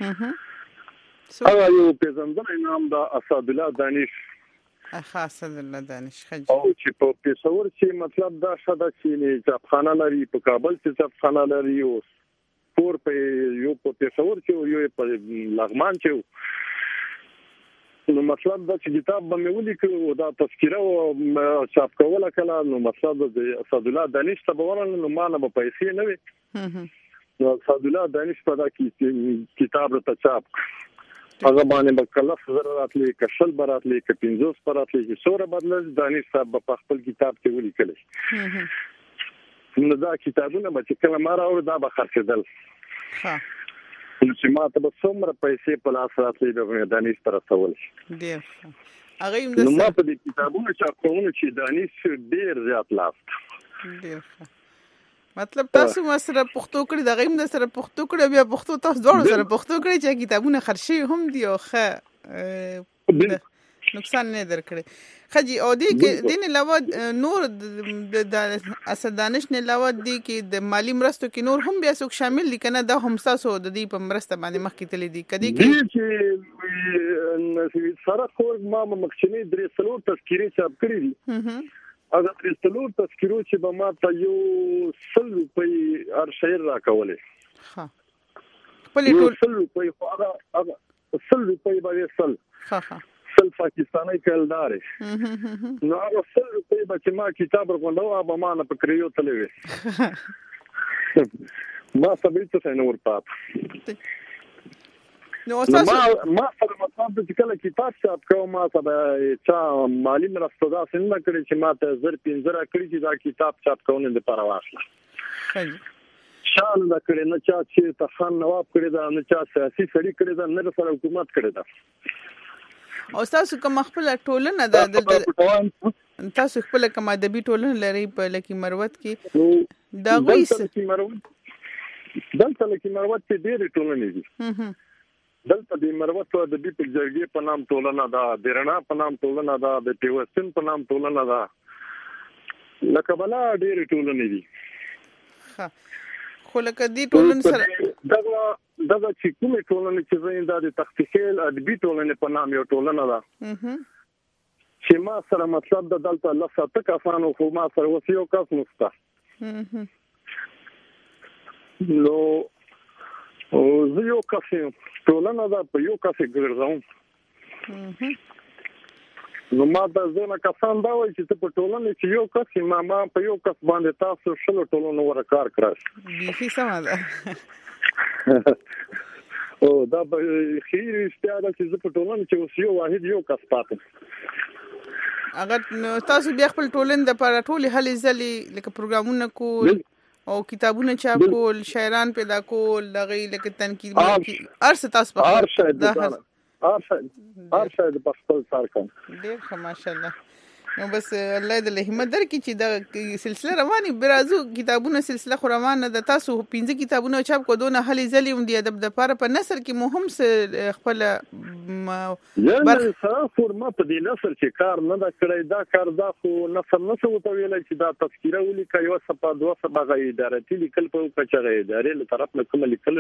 هغه یو پیژندل نام دا اسد الله دانش خاصه الله دانش خج او چې په پېښور کې مطلب دا شاده چې چاپخانه لري په کابل کې چاپخانه لري او پور په یو په پېښور کې یو په لغمان کې نو مطلب دا چې کتاب باندې ولیکو دا تذکره او چاپ کوله کله نو مطلب د اسد الله دانش ته ورن نو ما نه په پیسې نه وي نو اسد الله دانش په دا کې کتاب ته چاپ هغه باندې به کله زره راتلی کشل براتلی ک پنځوس براتلی چې سوره بدل دانش صاحب په خپل کتاب کې ولیکل نو دا کتابونه چې کله ما راوړ دا به خرڅېدل ها چې ما ته به څومره پیسې په لاس راتلی د دانش تر څول ډیر هغه هم نو ما په دې کتابونو چاپونه چې دانش ډیر زیات لاس ډیر مطلب تاسو سره پښتو کړی د غیم د سره پښتو کړی بیا پښتو تاسو ډور سره پښتو کړی چې کتابونه خرشي هم دی او ښه نقصان نه درکړي خجی او دی کې دین علاوه نور د اسد دانش نه علاوه دی کې د مالی مرستو کې نور هم بیا څوک شامل دي کنه دا هم تاسو د دې په مرسته باندې مخ کې تللی دي کدي کې چې سره خور ما مخکنی درې څلور تذکيري چاپ کړی دي اگر درې څلور تذکيرو چې به ما ته یو سل روپۍ هر شعر راکولې ها په ټول سل روپۍ خو هغه هغه سل روپۍ باندې سل ها ها سل پاکستاني کلدار نو هغه سل روپۍ به چې ما کتاب ورغونډو هغه ما نه پکړیو تلې وي ما سبې ته نور پات نو اساس ما ما سره مطلب چې کله کتاب چاپ کوم ما سره چا مالی مرسته دا څنګه کړی چې ما ته زر پنځه را کړی چې دا کتاب چاپ کوونه د پاره واخله شان دا کړی نه چا چې ته خان نواب کړی دا نه چا سیاسي سړی کړی دا نه سره حکومت کړی دا او تاسو کوم خپل ټولنه د تاسو خپل کوم ادبي ټولنه لري په لکه مروت کې دا غوي دلته مروت دلته لکه مروت کې ډېر ټولنه دي دلته د مروت او د دې په جرګې په نام ټولنه دا د رڼا په نام ټولنه دا د پیوستن په نام ټولنه دا لکه بلا ډېر ټولنه دي ها خو لکه دې ټولنه سره دا دا چې کومه ټولنه چې زیندا د تخصیصل ادبي ټولنه په نام یو ټولنه ده چې ما سره مطلب د دلته لساته کسانو خو ما سره وسیو کس مستا نو او زه یو کس ټولنه دا په یو کس ګرځم نو ما د زونه کسان دا وایي چې په ټولنه کې یو کس ما ما په یو کس باندې تاسو شلو ټولنه ورکار کړئ به سم ده او دا به خیر استعاده چې په ټولنه کې اوس یو واحد یو کس پاتې اگر تاسو بیا خپل ټولنه د لپاره ټول هلي ځلي لکه پروګرامونه کول او کتابونه چاپ کول شاعران پیدا کول دغه لکه تنقید ارس تاسو په هر شي د هر شي هر شي د خپل سر کوم ډیر ښه ماشاءالله نو بس الله دې له همت درکړي چې دا سلسله رواني برازو کتابونه سلسله خو روانه ده تاسو پنځه کتابونه چاپ کو دونه هلي ځلې هم دي ادب د لپاره په نثر کې مهم څه خپل یعنی سره ما په دې نثر چې کار نه دا کړی دا کار دا خو نثر نه څه وته ویل چې دا تذکره ولیکه یو صفه دوه صفه غي ادارتي لیکل په کچره ادارې له طرف نه کوم لیکل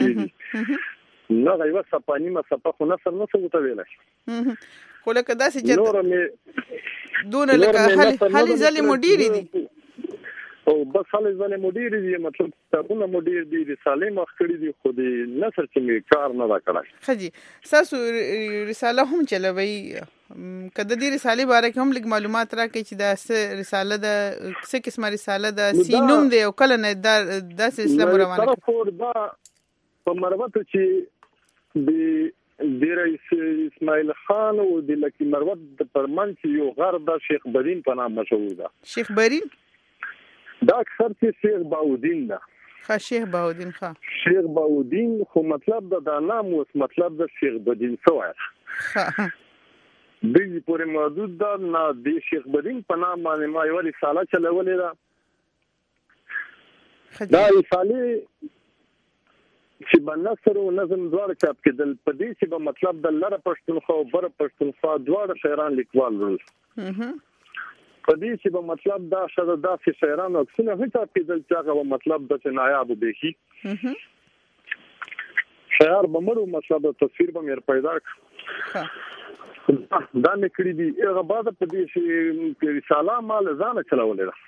نه غي وسه نیمه صفه خو نثر نه څه وته ویل خو لکه داسې چې دونه لکه هلي ځلې مدیری دي او بس هلي ځلې مدیری دي مطلب کتابونه مدیر دي رساله مخ کړی دي خو دې نثر چې کار نه دا کړای خجی تاسو رساله هم چلوي کده دې رساله باره کې هم لږ معلومات راکړئ چې دا رساله د څه قسمه رساله د سینوم دی او کله نه دا د سلسله روانه دا په مروت چې د د رئیس اسماعیل خان او د لکی مروت د پرمن چې یو غر د شیخ برین په نام مشهور ده شیخ برین دا اکثر چې شیخ باودین ده ښه شیخ باودین ښه شیخ باودین خو مطلب د نام او مطلب د شیخ بدین سوای ښه دې پورې موجود ده نه د شیخ بدین په نام باندې ما یو رساله چلولې ده دا رساله چې بنصر او نظم دواړه چاپ کېدل په دې چې په مطلب د لره پښتونخوا او بر پښتونخوا دواړه شاعران لیکوال ول په دې چې په مطلب دا شاده داسې شاعران او څنګه هڅه کېدل چې هغه مطلب د نایاب وبېخي شاعر بمرو مطلب تصویر به مې پیدا کړ دا مې کړی دی هغه بعد په دې چې رساله مال ځان چلولې ده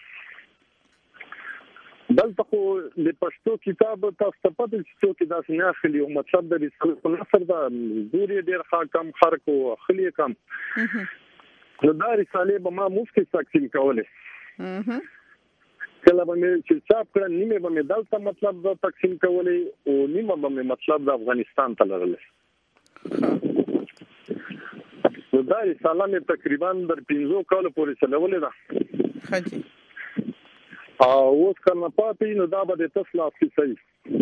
دلته خو د پښتو کتاب تاسو ته پته چې څوک دا نه اخلي او مطلب د رساله په نثر دا دوری ډیر ښه کم خرق او اخلي کم نو دا رساله به ما مفتی تقسیم کولې کله به مې چې چاپ کړه نیمه به مې دلته مطلب دا تقسیم کولې او نیمه به مې مطلب د افغانستان ته لرلې دا رساله مې تقریبا در پنځو کالو پورې چلولې ده. خاجي او اوس کله پاتې نو دا به د تاسو لا صحیح.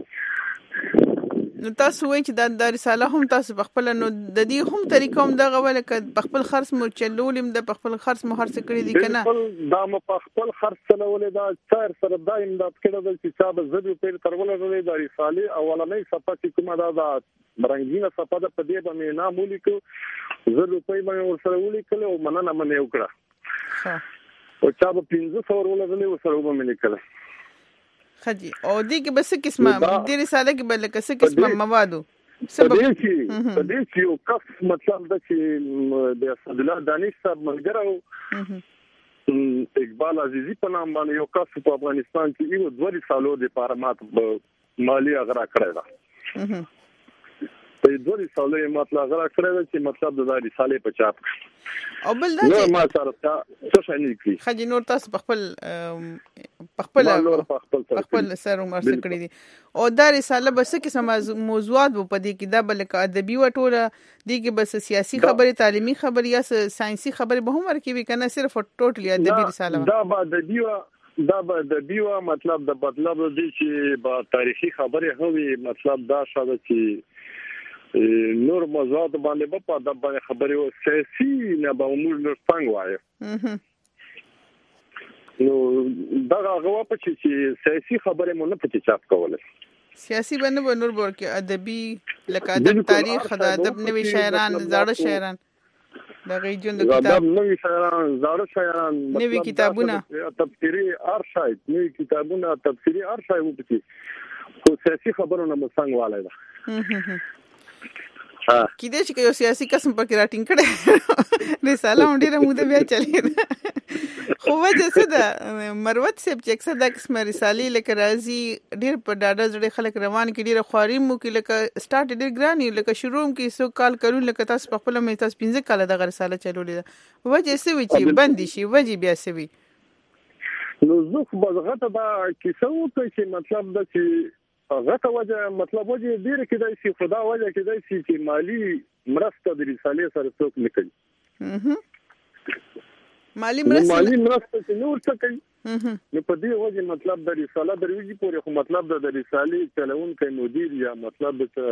نو تاسو وایي چې دا د رساله هم تاسو په خپل نو د دې هم طریقه هم دغه ول ک په خپل خرڅ مو چلولم د په خپل خرڅ مو خرڅ کړی دي کنه دا مو په خپل خرڅ چلولې دا څار سره دایم دا کړه چې صاحب زړه په ترول لري د رساله اولنې صفه چې کومه دا د رنگینه صفه د پدې باندې نام ولیکو زړه په باندې ورسره ولیکل او مننه منه وکړه او چا په پنځه سو ورولې ورسره ومنه کړه. خدي او دې کې بس قسمه دې رساله کې بل څه قسمه موادو سبب دې دې چې یو کس مطلب د چې د اسد الله دانش صاحب ملګرو اقبال عزیزی په نام باندې یو کس په افغانستان کې یو دوه سالو د پارمات مالی اغرا کړی دا په دوه سالو یې مطلب اغرا کړی چې مطلب د رسالې په چاپ او بل دا نو ما سره څه شنه کړی خدي نور تاسو په خپل په خپل په خپل سره مرسته کړی دي او دا رساله بس کې سم موضوعات وو په دې کې دا بل ک ادبي وټوله دي کې بس سیاسي خبره تعلیمي خبره یا ساينسي خبره به هم ورکوي کنه صرف ټوټلی ادبي رساله دا به ادبي دا به ادبي مطلب د بدلاب دي چې با تاریخي خبره هوي مطلب دا شاده چې نور موضوعات باندې په پا د باندې خبرې او سیاسي نه به موږ نور څنګه وایو نو دا هغه په چې سیاسي خبره مونږ نه پټ چاپ کوله سیاسي باندې به نور ورکه ادبي لکه ادب تاریخ د ادب نوي شاعران زاړه شاعران د غیجون د کتاب نوي شاعران زاړه شاعران نوي کتابونه تفسیری ارشاد نوي کتابونه تفسیری ارشاد وو پکې خو سیاسي خبرونه مو څنګه والای دا کې دې چې یو سیاسي قسم پکې راټینګ کړي رساله هم ډیره موده بیا چلی خو وجه څه ده مروت صاحب چې اکثر دا قسمه رسالې لکه راځي ډیر په ډاډه زړه خلک روان کې ډیره خواري مو کې لکه سٹارټ ډیر ګرانی لکه شروع کې سو کال کړو لکه تاسو په خپل مې تاسو پنځه کال د رساله چلولې ده وجه څه وی چې بندي شي وجه بیا څه وی نو زه خو بغته دا کیسه وکړم چې مطلب دا چې غته وجه مطلب وجه ډیر کېدای شي خدا وجه کېدای شي چې مالی مرسته د رسالې سره څوک نه کوي مالی مرسته مالی مرسته چې نور څه کوي نو په دې وجه مطلب د رساله درويږي پورې خو مطلب د رسالې چلون کوي مدیر یا مطلب چې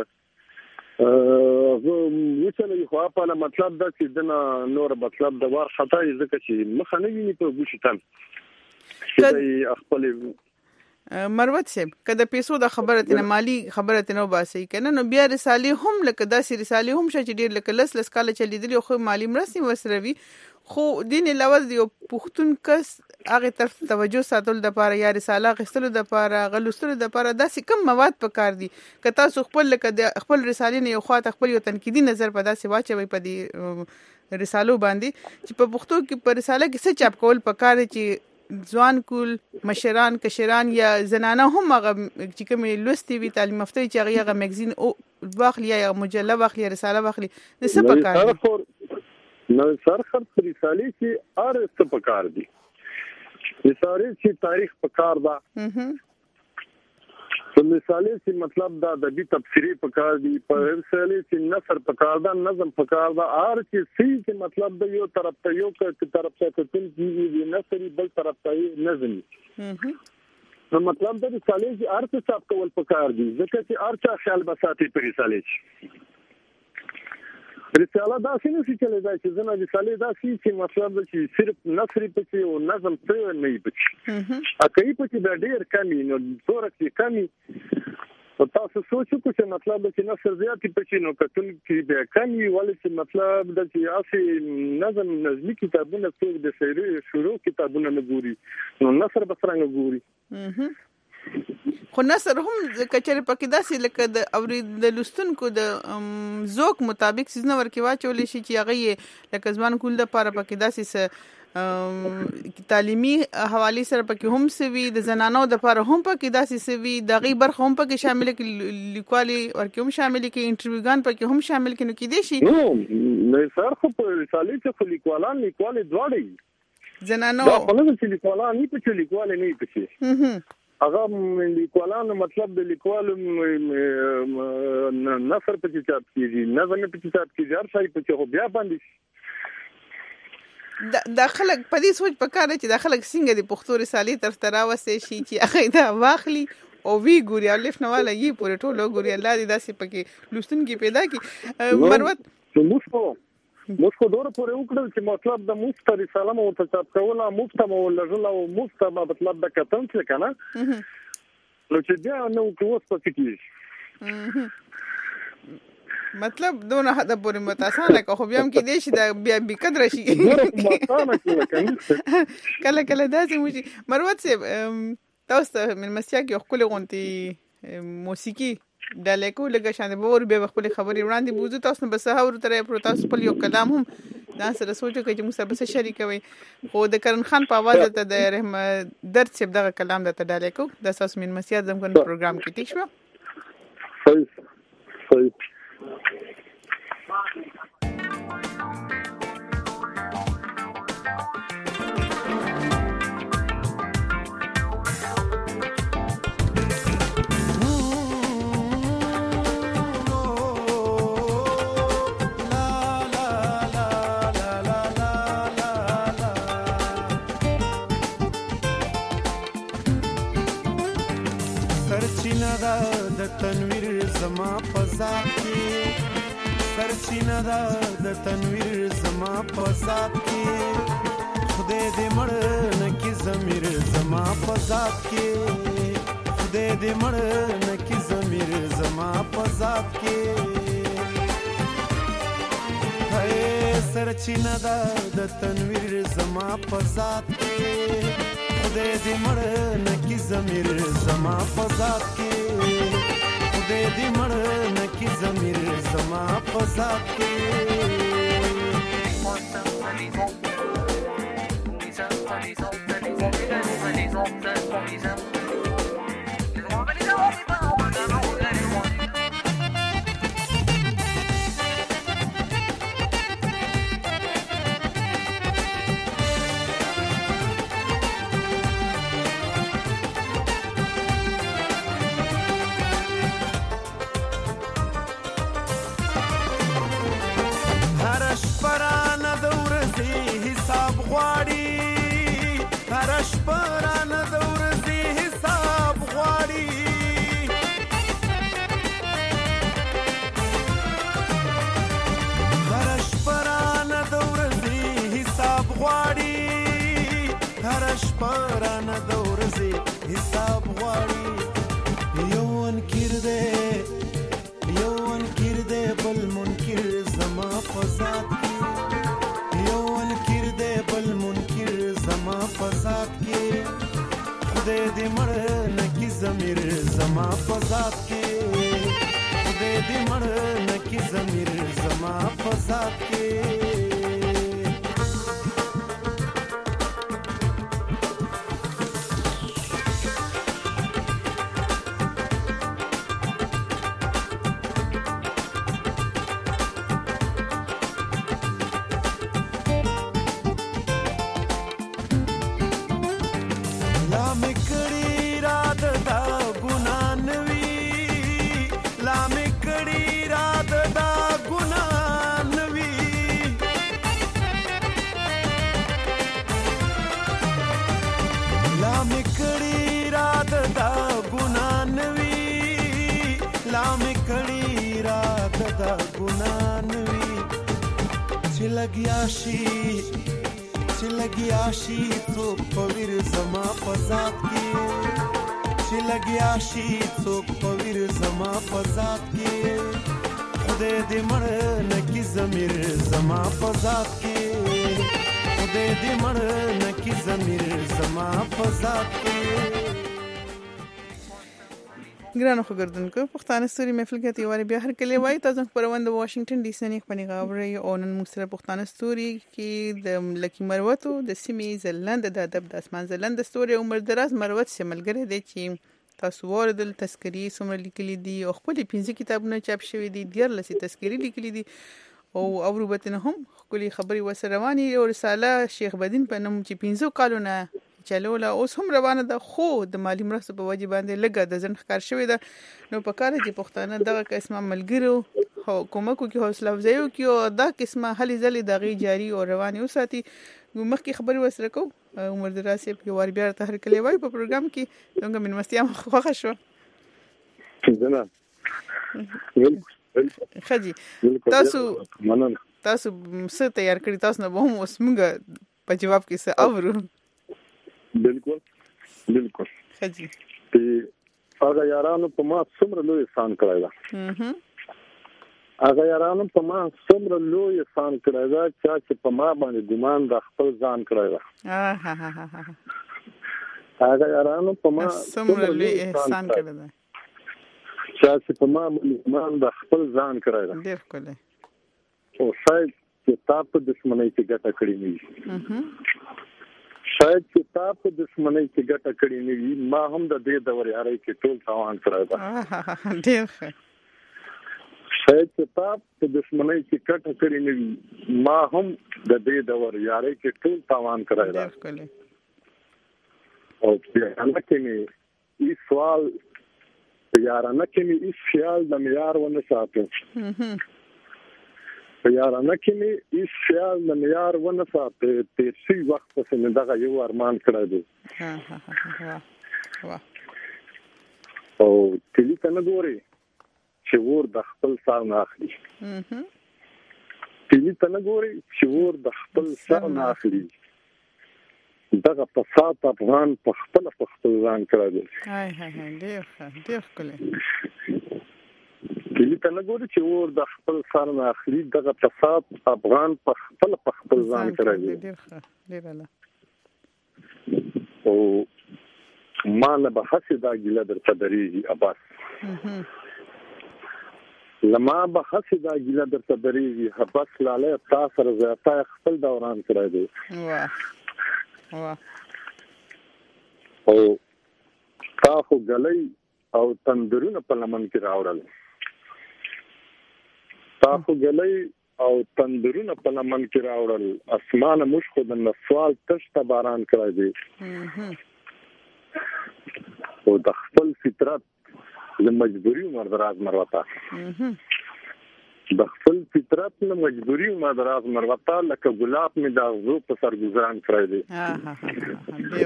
وچلې خو په مطلب دا چې د نور مطلب د وار خطا ځکه چې مخ نه ویني په ګوشتان چې خپل مروت صاحب کله پیسو د خبره تنه مالی خبره تنه وباسي کنه نو بیا رسالې هم لکه داسې رسالې هم چې ډیر لکه لس لس کال چلیدلی خو مالی مرستي وسروي خو دین علاوه یو پښتون کس هغه طرف توجه ساتل د پاره یا رساله غستلو د پاره غلوستلو د پاره داسې کم مواد پکار دي که تاسو خپل لکه خپل رسالې نه یو خواته خپل یو تنقیدي نظر په داسې واچوي په دې رسالو باندې چې په پښتو کې په رساله کې څه چاپ کول پکار چې ځوان کول مشران کشران یا زنانه هم هغه چې کوم لوستي وی تعلیم یافته چې هغه مګزین او واخلي یا مجله واخلي رساله واخلي د څه پکار دي نو سرخط رسالې چې ار څه پکار دي رسالې چې تاریخ پکار دا په مثالې چې مطلب دا د دې تفسیری پکار دي په رسالې چې نثر پکار دا نظم پکار دا ار چې سی چې مطلب د یو طرف ته یو طرف ته تل کیږي نثر بل طرف ته نظم نو مطلب د رسالې چې ار څه ثابت کول پکار دي ځکه چې ار چا خیال بساتي په رسالې رساله دا څنګه چې چلے دا چې زنه رساله دا چې مطلب چې صرف نثر پکې او نظم څه نه پکې اکه پکې د ډېر کمی نو څوره کې کمی او تاسو سوچو چې مطلب چې نثر زیات پکې نو کتل کې د کمی ولې چې مطلب د چې اصلي نظم نظمی کتابونه څوک د شعر شروع کتابونه نه ګوري نو نثر به څنګه ګوري خو نثر هم کچره پکې داسې لکه د اورید لستونکو د ذوق مطابق څنګه ورکی واچول شي چې هغه لکه ځوان کول د پاره پکې داسې تعلیمي حواله سره پکې هم سوي د زنانو د پاره هم پکې داسې سوي د غي برخه هم پکې شامل کې لیکوالي ورکه هم شامل کې انټرویوګان پکې هم شامل کې نو کې دي شي نو نه سر خو په رسالې کې خو لیکوالان لیکوالې دواړي زنانو دا په لږ چې لیکوالان نه پکې لیکوالې نه پکې هغه لیکوالانو مطلب د لیکوالو نثر پکې چاپ کیږي نظم پکې چاپ کیږي هر څه پکې خو بیا باندې د خلک په دې سوچ پکاره چې د خلک څنګه د پښتو رسالې تر تراوسه شي چې هغه دا واخلي او وی ګوري الف نه والا یې پورې ټولو ګوري الله دې داسې پکې لوستونکي پیدا کړي. مروت موږ موږ خو دوره پورې وکړل چې مطلب د مفت رساله مو ته چاپ کوله مفت مو لږه او مفت مطلب د کتن څه کنه نو چې بیا نو کوس پکې کیږي مطلب دونه حد پورې متاسانه که خو بیا هم کې دی چې دا بیا بې قدره شي کله کله داسې وشي. مروت صاحب تاسو ته مېلمستیا کې ښکلې غوندې موسیقي ډالۍ کوو لږه شان به ور بیا خپلې خبرې وړاندې بوځو. تاسو نه به څه اورو تر یې تاسو خپل یو کلام هم ځان سره سوچ وکړئ چې موږ سره به څه شریکوئ. خو د کرن خان په اواز ته د رحم درد صاحب دغه کلام درته ډالۍ کوو. دا ستاسو مېلمستیا زموږ پروګرام کې ټیک شوه. صحیح صحیح. سرچینه دا د تنویر زما پزاد کې سرچینه دا د تنویر زما پزاد کې خدای دې مړ نکي زمير زما پزاد کې خدای دې مړ نکي زمير زما پزاد کې هي سرچینه دا د تنویر زما پزاد کې خدای دې مړ نکي زمير زما پزاد کې خدای دې مړ نکي زمير زما پزاد کې شپرانه د ورځې حساب غواړي یو انکر دې یو انکر دې بل منکر زما په ذات کې یو انکر دې بل منکر زما په ذات کې خدای دې مړ نکي زمير زما په ذات کې خدای دې مړ نکي زمير زما په ذات کې لګیا شي چې لګیا شي څوک په ویر زما په ذات کې چې لګیا شي څوک په ویر زما په ذات کې خدای دې مړ نکي زمير زما په ذات کې خدای دې مړ نکي زمير زما په ذات کې. ګرانو خبردونکو پښتانه ستوري محفل کې تیواري بیا هر کله وای تاسو پروند واشنگټن ډي سي نه خپل غاوري او نن موږ سره پښتانه ستوري کې د لکی مروتو د سیمې زلند د ادب د اسمان زلند ستوري عمر دراز مروت سیملګره دي چې تاسو وردل تذکری سمره لیکلي دي او خپل پنځه کتابونه چاپ شوي دي ډیر لسی تذکری لیکلي دي او اوروبتنه هم خپل خبري وسره رواني او رساله شیخ بدین په نوم چې پنځه کالونه چلوله اوس هم روانه ده خو د مالی مرستو په وجه باندې لګه د ځن ښکار شوې ده نو په کار چې پښتانه دغه قسمه ملګرو کومکو کې حوصله افزایي وکړي او دا قسمه هلې ځلې دغه جاری او رواني وساتي مخکې خبرې وسره کوو عمر دراز صاحب یو وار بیا ته هرکلی وایي په پروګرام کې څنګه مېلمستیا مو خوښه شوه جناب ښه جي تاسو تاسو څه تیار کړي تاسو نه به هم اوس موږ په جواب کې څه اورو بالکل بالکل ښه جي چې هغه یارانو په ما څومره لوی احسان کړی ده هغه یارانو په ما څومره لوی احسان کړی ده چې په ما باندې ګمان د خپل ځان کړی ده هغه یارانو په ما څومره لوی احسان کړی ده چې په ما باندې د خپل ځان کړی ده ډېر ښکلی او شاید چې تا په دښمنۍ کې ګټه کړې نه وي شاید چې تا په دښمنۍ کې ګټه کړې نه وي ما هم د دې دور یارۍ کې ټول تاوان کړی ده ډېر ښه شاید چې تا په دښمنۍ کې ګټه کړې نه وي ما هم د دې دور یارۍ کې ټول تاوان کړی ده ډېر ښکلی او یارانه کې مې ای سوال یارانه کې مې ای خیال د معیار ونه ساتم په یارانه کې مې هیڅ خیال د معیار ونه ساتې تېر شوي وخت پسې مې دغه یو ارمان کړی دی او کلي ته نه ګورې چې اور د خپل سر نه اخلي کلي ته نه ګورې چې اور د خپل سر نه اخلي دغه فساد افغان په خپله په خپل ځان کړی دی ډېر ښه ډېر ښکلی کلی ته نه ګوري چې اور د خپل سر نه اخلي دغه فساد افغان په خپل په خپل ځان کړی دی او ما نه به هسې دا ګیله درته درېږي عباس لما به هسې دا ګیله درته درېږي عباس لالی تا سره زه تا خپل دوران کړی دی او تا خو ګلی او تندرونه په لمن کې راوړل تا خو ګلی او تندرونه په لمن کې راوړل اسمانه موږ خو د نسوال تش ته باران کړی دی او د خپل فطرت د مجبوري عمر دراز مروته د خپل فطرت نه مجبوري عمر دراز مروته لکه ګلاب مې د اغزو په سر ګزران کړی دی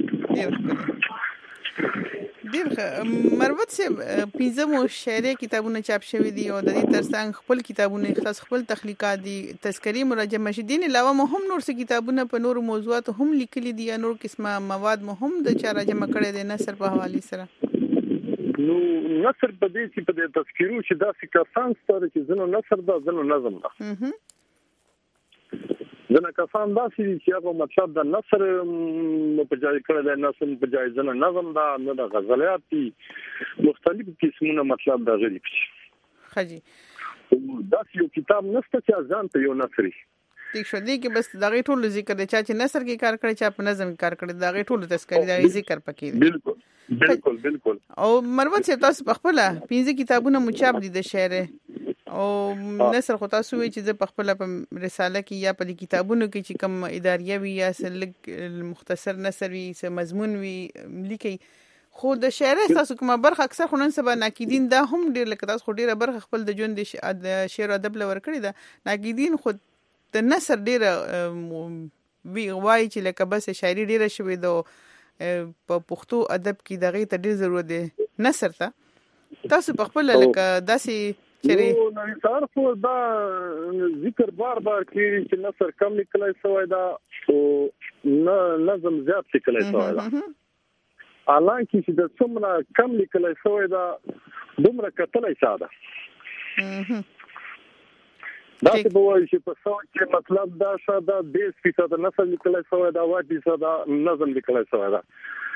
ډېر ښه مروت صاحب پنځه مو شعري کتابونه چاپ شوي دي او د دې ترڅنګ خپل کتابونه خاص خپل تخلیقات دي تذکرې مراجعه مشدین علاوه مو هم نور څه کتابونه په نورو موضوعاتو هم لیکلي دي یا نور قسمه مواد مو هم د چا راجمع کړی دی نثر په حوالې سره نو نثر په دې چې په دې تذکرو چې داسې کسان ستاره چې زنو نثر ده زنو نظم ده ځنه کسان داسې دي چې هغه مطلب د نثر په ځای کړی دی نثر په ځای ځنه نظم ده نه د غزلیات دي مختلف قسمونه مطلب د غریب شي ښه جي داسې یو کتاب نشته چې ځان ته یو نثري ټیک شو دی کې بس دغه ټول ذکر دی چې نثر کې کار کړی چې په نظم کار کړی دغه ټول تذکری دغه ذکر پکې دی بالکل بالکل بالکل او مروت صاحب تاسو په خپل پنځه کتابونه مچاب دي د شعر او نثر خو تاسو وی چې په خپل په رساله کې یا په کتابونو کې چې کوم اداریه وی یا سلک مختصر نثر وی څه مضمون وی لیکي خو د شعر تاسو کومه برخه اکثر خو نن سبا ناقدین دا هم ډیر لکه تاسو خو ډیره برخه خپل د ژوند د شعر ادب لور کړی دا ناقدین خو د نثر ډیره وی وای چې لکه بس شاعري ډیره شوی دو په پښتو ادب کې دغه ته ډیر ضرورت دی نثر ته تاسو په خپل لکه داسې نو نثر خو دا ذکر بار بار کړي چې نثر کم لیکلای شوی دا او نه نظم زیات لیکلای شوی دا حالانکه چې د څومره کم لیکلای شوی دا دومره کتلای ساده دا څه به وایي چې په څو کې مطلب دا شاده بیس فیصد نثر لیکلای شوی دا واټ فیصد نظم لیکلای شوی دا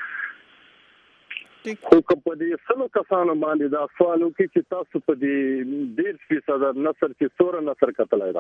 خو په دې سلو کسانو باندې دا سوال وکړي چې تاسو په دې ډېر فیصد نثر کې څوره نثر کتلای دا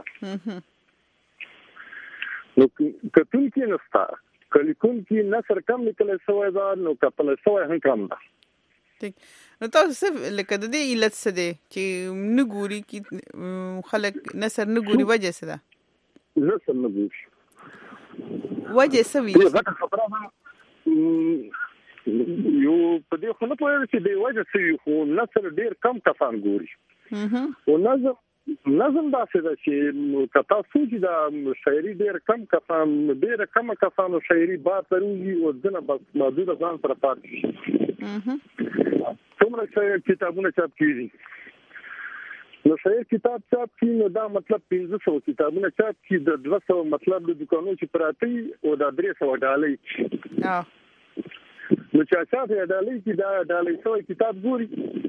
نو کتون کې نستا کله کوم کې نثر کم لیکلای شوی دا نو کتلای شوی هم کم دا ټیک نو تاسو لکه د دې علت څه دی چې نه ګوري کې خلک نثر نه ګوري وجه څه ده نثر نه ګوري وجه څه وي دا خبره یو په دې خو نه پوهېږم چې د وجه څه وي خو نثر ډېر کم کسان ګوري او نظم نظم داسې ده چې کتا سوچ دا شاعري ډېر کم کسان ډېر کم کسانو شاعري بار تروي او دنه بس محدود ځان پر پات شي څومره چې کتابونه چاپ کیږي نو شاعر کتاب چاپ کړي نو دا مطلب پنځه سوه کتابونه چاپ کړي د دوه سوه مطلب د دکانونو چې پراته او د درې سوه ډالۍ نو چې چاپ یې ډالۍ کې دا ډالۍ سوی کتاب ګوري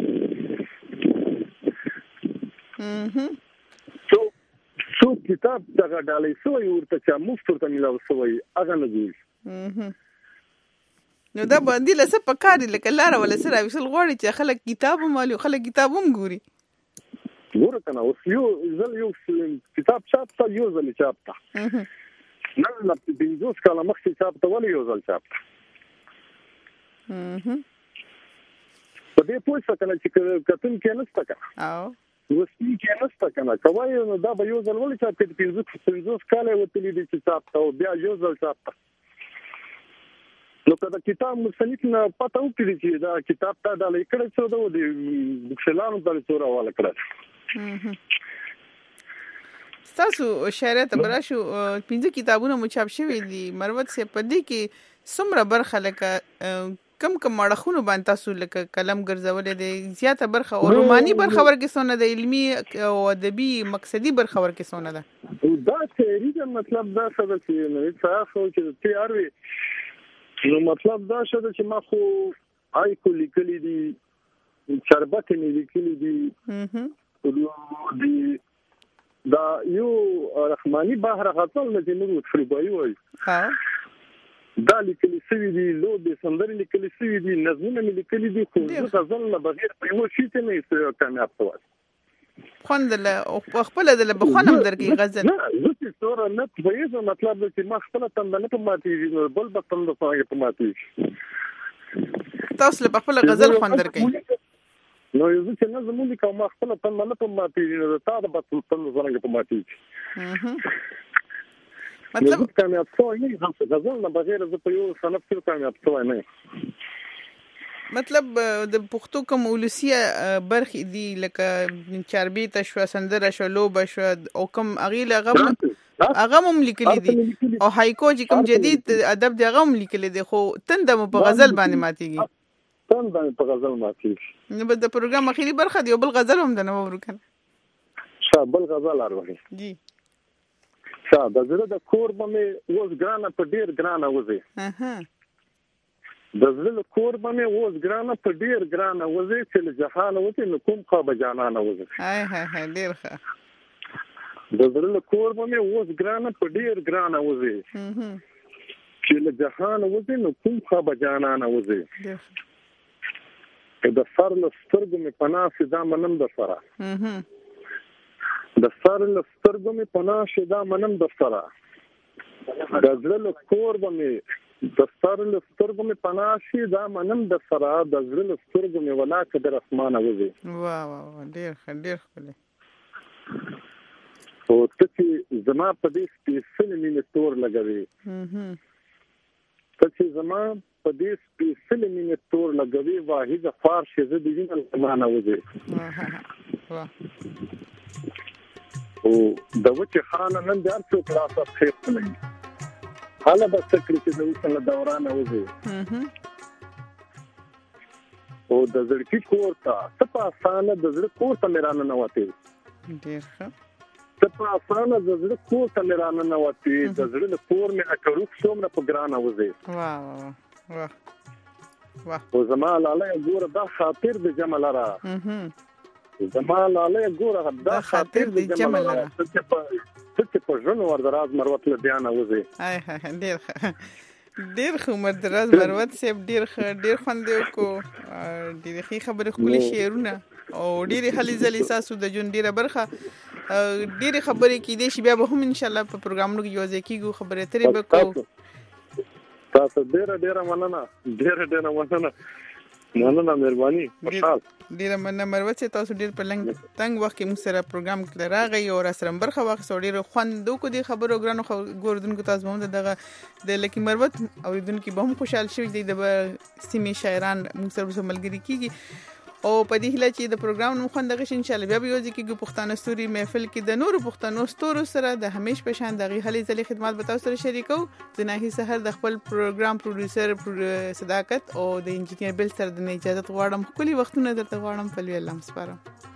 څو څو کتاب دغه ډالۍ سوی ورته چې مفت ورته ملاو سوی هغه نه ګوري نو دا باندې لسه پکاري لکه لاره ولا سره وصل غواړي چې خلک کتاب مالي خلک کتاب هم ګوري ګوره کنه اوس یو ځل یو کتاب چاپ تا یو ځل چاپ تا نه نه پنځوس کاله مخکې چاپ تا ولې یو ځل چاپ تا په دې پوه شو کنه چې کتن کې نسته کنه او وستی کې نسته کنه کوي نو دا به یو ځل ولې چاپ کړي پنځوس پنځوس کاله وتلی دي چې چاپ تا او بیا یو ځل چاپ تا نو کله کتاب مصنف نه پته وکړي چې دا کتاب تا ډالۍ کړی څو د بوکسلانو د څورا والا کړی تاسو شاعرت براشو پنځه کتابونه مو چاپ شوي دي مروت سي پدې کې څومره برخه لکه کم کم مړخونو باندې تاسو لکه کلم ګرځولې دي زیاته برخه او روماني برخه ورکه سونه د علمي او ادبي مقصدی برخه ورکه سونه ده دا چې مطلب دا څه چې نو تاسو چې تی اروي نو مطلب دا څه چې ما خو آی کو لیکلي دي شربت نه لیکلي دي اه دي دا یو رحماني بحر غطل نه جنوب فریبای وای ها دا لیکلي سوي دي لو به سندري لیکلي سوي دي نظمونه لیکلي دي خو غزل نه بغیر په یو شي ته نه کامیاب شوی خوندله او خپل د بخونم درګي غزل نه زه څوره نه پوهیږم مطلب چې ما خپل تند نه په ماتي بل به تند په ماتي تاسو له خپل غزل خوند درګي نو یو چې نه زموږ کوم خپل تند نه په ماتي نو تا د بل تند زنګ په ماتي مطلب کامیاب شوی نه غزل نه بغیر زه په یو صنف کې کامیاب شوی نه مطلب د پښتو کوم ولسیه برخې دي لکه چاربي تشو سندره شو لوب شو او کوم اغیله غم هغه هم لیکلي دي او هایکو چې کوم جدید ادب دی هغه هم لیکلي دي خو تند مو په غزل باندې ماتيږي تند باندې په غزل ماتيږي نو د پروګرام اخیری برخه دی بل غزل هم د نو ورکن شابل غزل اروي جی شا د زړه د کور باندې اوس ګرانه په ډیر ګرانه وځي اها د زړه د کور باندې اوس ګرانه په ډیر ګرانه وځي چې له جهان وځي نو کوم خو به جانانه وځي هاي هاي هاي ډیر ښه د زړه د کور باندې اوس ګرانه په ډیر ګرانه وځي اها چې له جهان وځي نو کوم خو به جانانه وځي د سر له سترګو می پناه سدا منم د سره اها د سر له سترګو می پناه شدا منم د سره د زړه له کور باندې د سر له سترګو می پناه شدا منم د سره د زړه له سترګو می ولا کدر اسمانه وځي واه واه ډیر ډیر خله او ته چې زما په دې سپیشل مینه تور لګوي اها ته چې زما په دې سپیشل مینه تور لګوي واحد فارش زه د وینې اسمانه وځي واه واه او د وچه خانه نن د ارڅو کلاسه خیر کړی حالا به سکري چې د وسنه دوران اوځي او د زړکی کور ته په اسانه د زړه کور ته میرانه نه وته ډیر ښه په اسانه د زړه کور ته میرانه نه وته د زړه کور مې اکروک شوم نه په ګران اوځي واه واه واه واه او زما لاله ګوره دا خاطر د جمل را اها زما لاله ګوره دا خاطر د جمل را څه په ژوند ور دراز مروت له بیان اوځي هاي هاي ډیر ډیر خو مردراز مروت سیب ډیر ډیر خوند کو ډیر خې خبره خولي شعرونه او ډیر هلي ځلې ساسو د جون ډیره برخه ډیر خبرې کې دي چې بیا به هم ان شاء الله په پروګرامونو کې یوځای کیږو خبرې ترې وکړو تاسو ډیر ډیر مننه ډیر ډیر مننه مننه مهرباني خوشحال ډیر مننه مروت تاسو ډیر په لنګ تنگ وخت کې موږ سره پروګرام کې راغی او سره برخه وخت ډیر خوند کو دي خبرو ګرانو ګوردونکو تاسو هم دغه د لکی مروت اوریدونکو به هم خوشحال شي د سیمې شاعران موږ سره ملګری کیږي او په دې هله چې د پروګرام نو خوندغه ان شاء الله بیا به یو ځکه پښتانه ستوري محفل کې د نورو پښتنو ستورو سره د همیش په شان دغه هلي ځلې خدمات به تاسو سره شریکو. زناهي سحر د خپل پروګرام پروډوسر صداقت او د انجینیر بل سره د اجازه غواړم خولي وختونه درته غواړم په لوی الله مسپارم.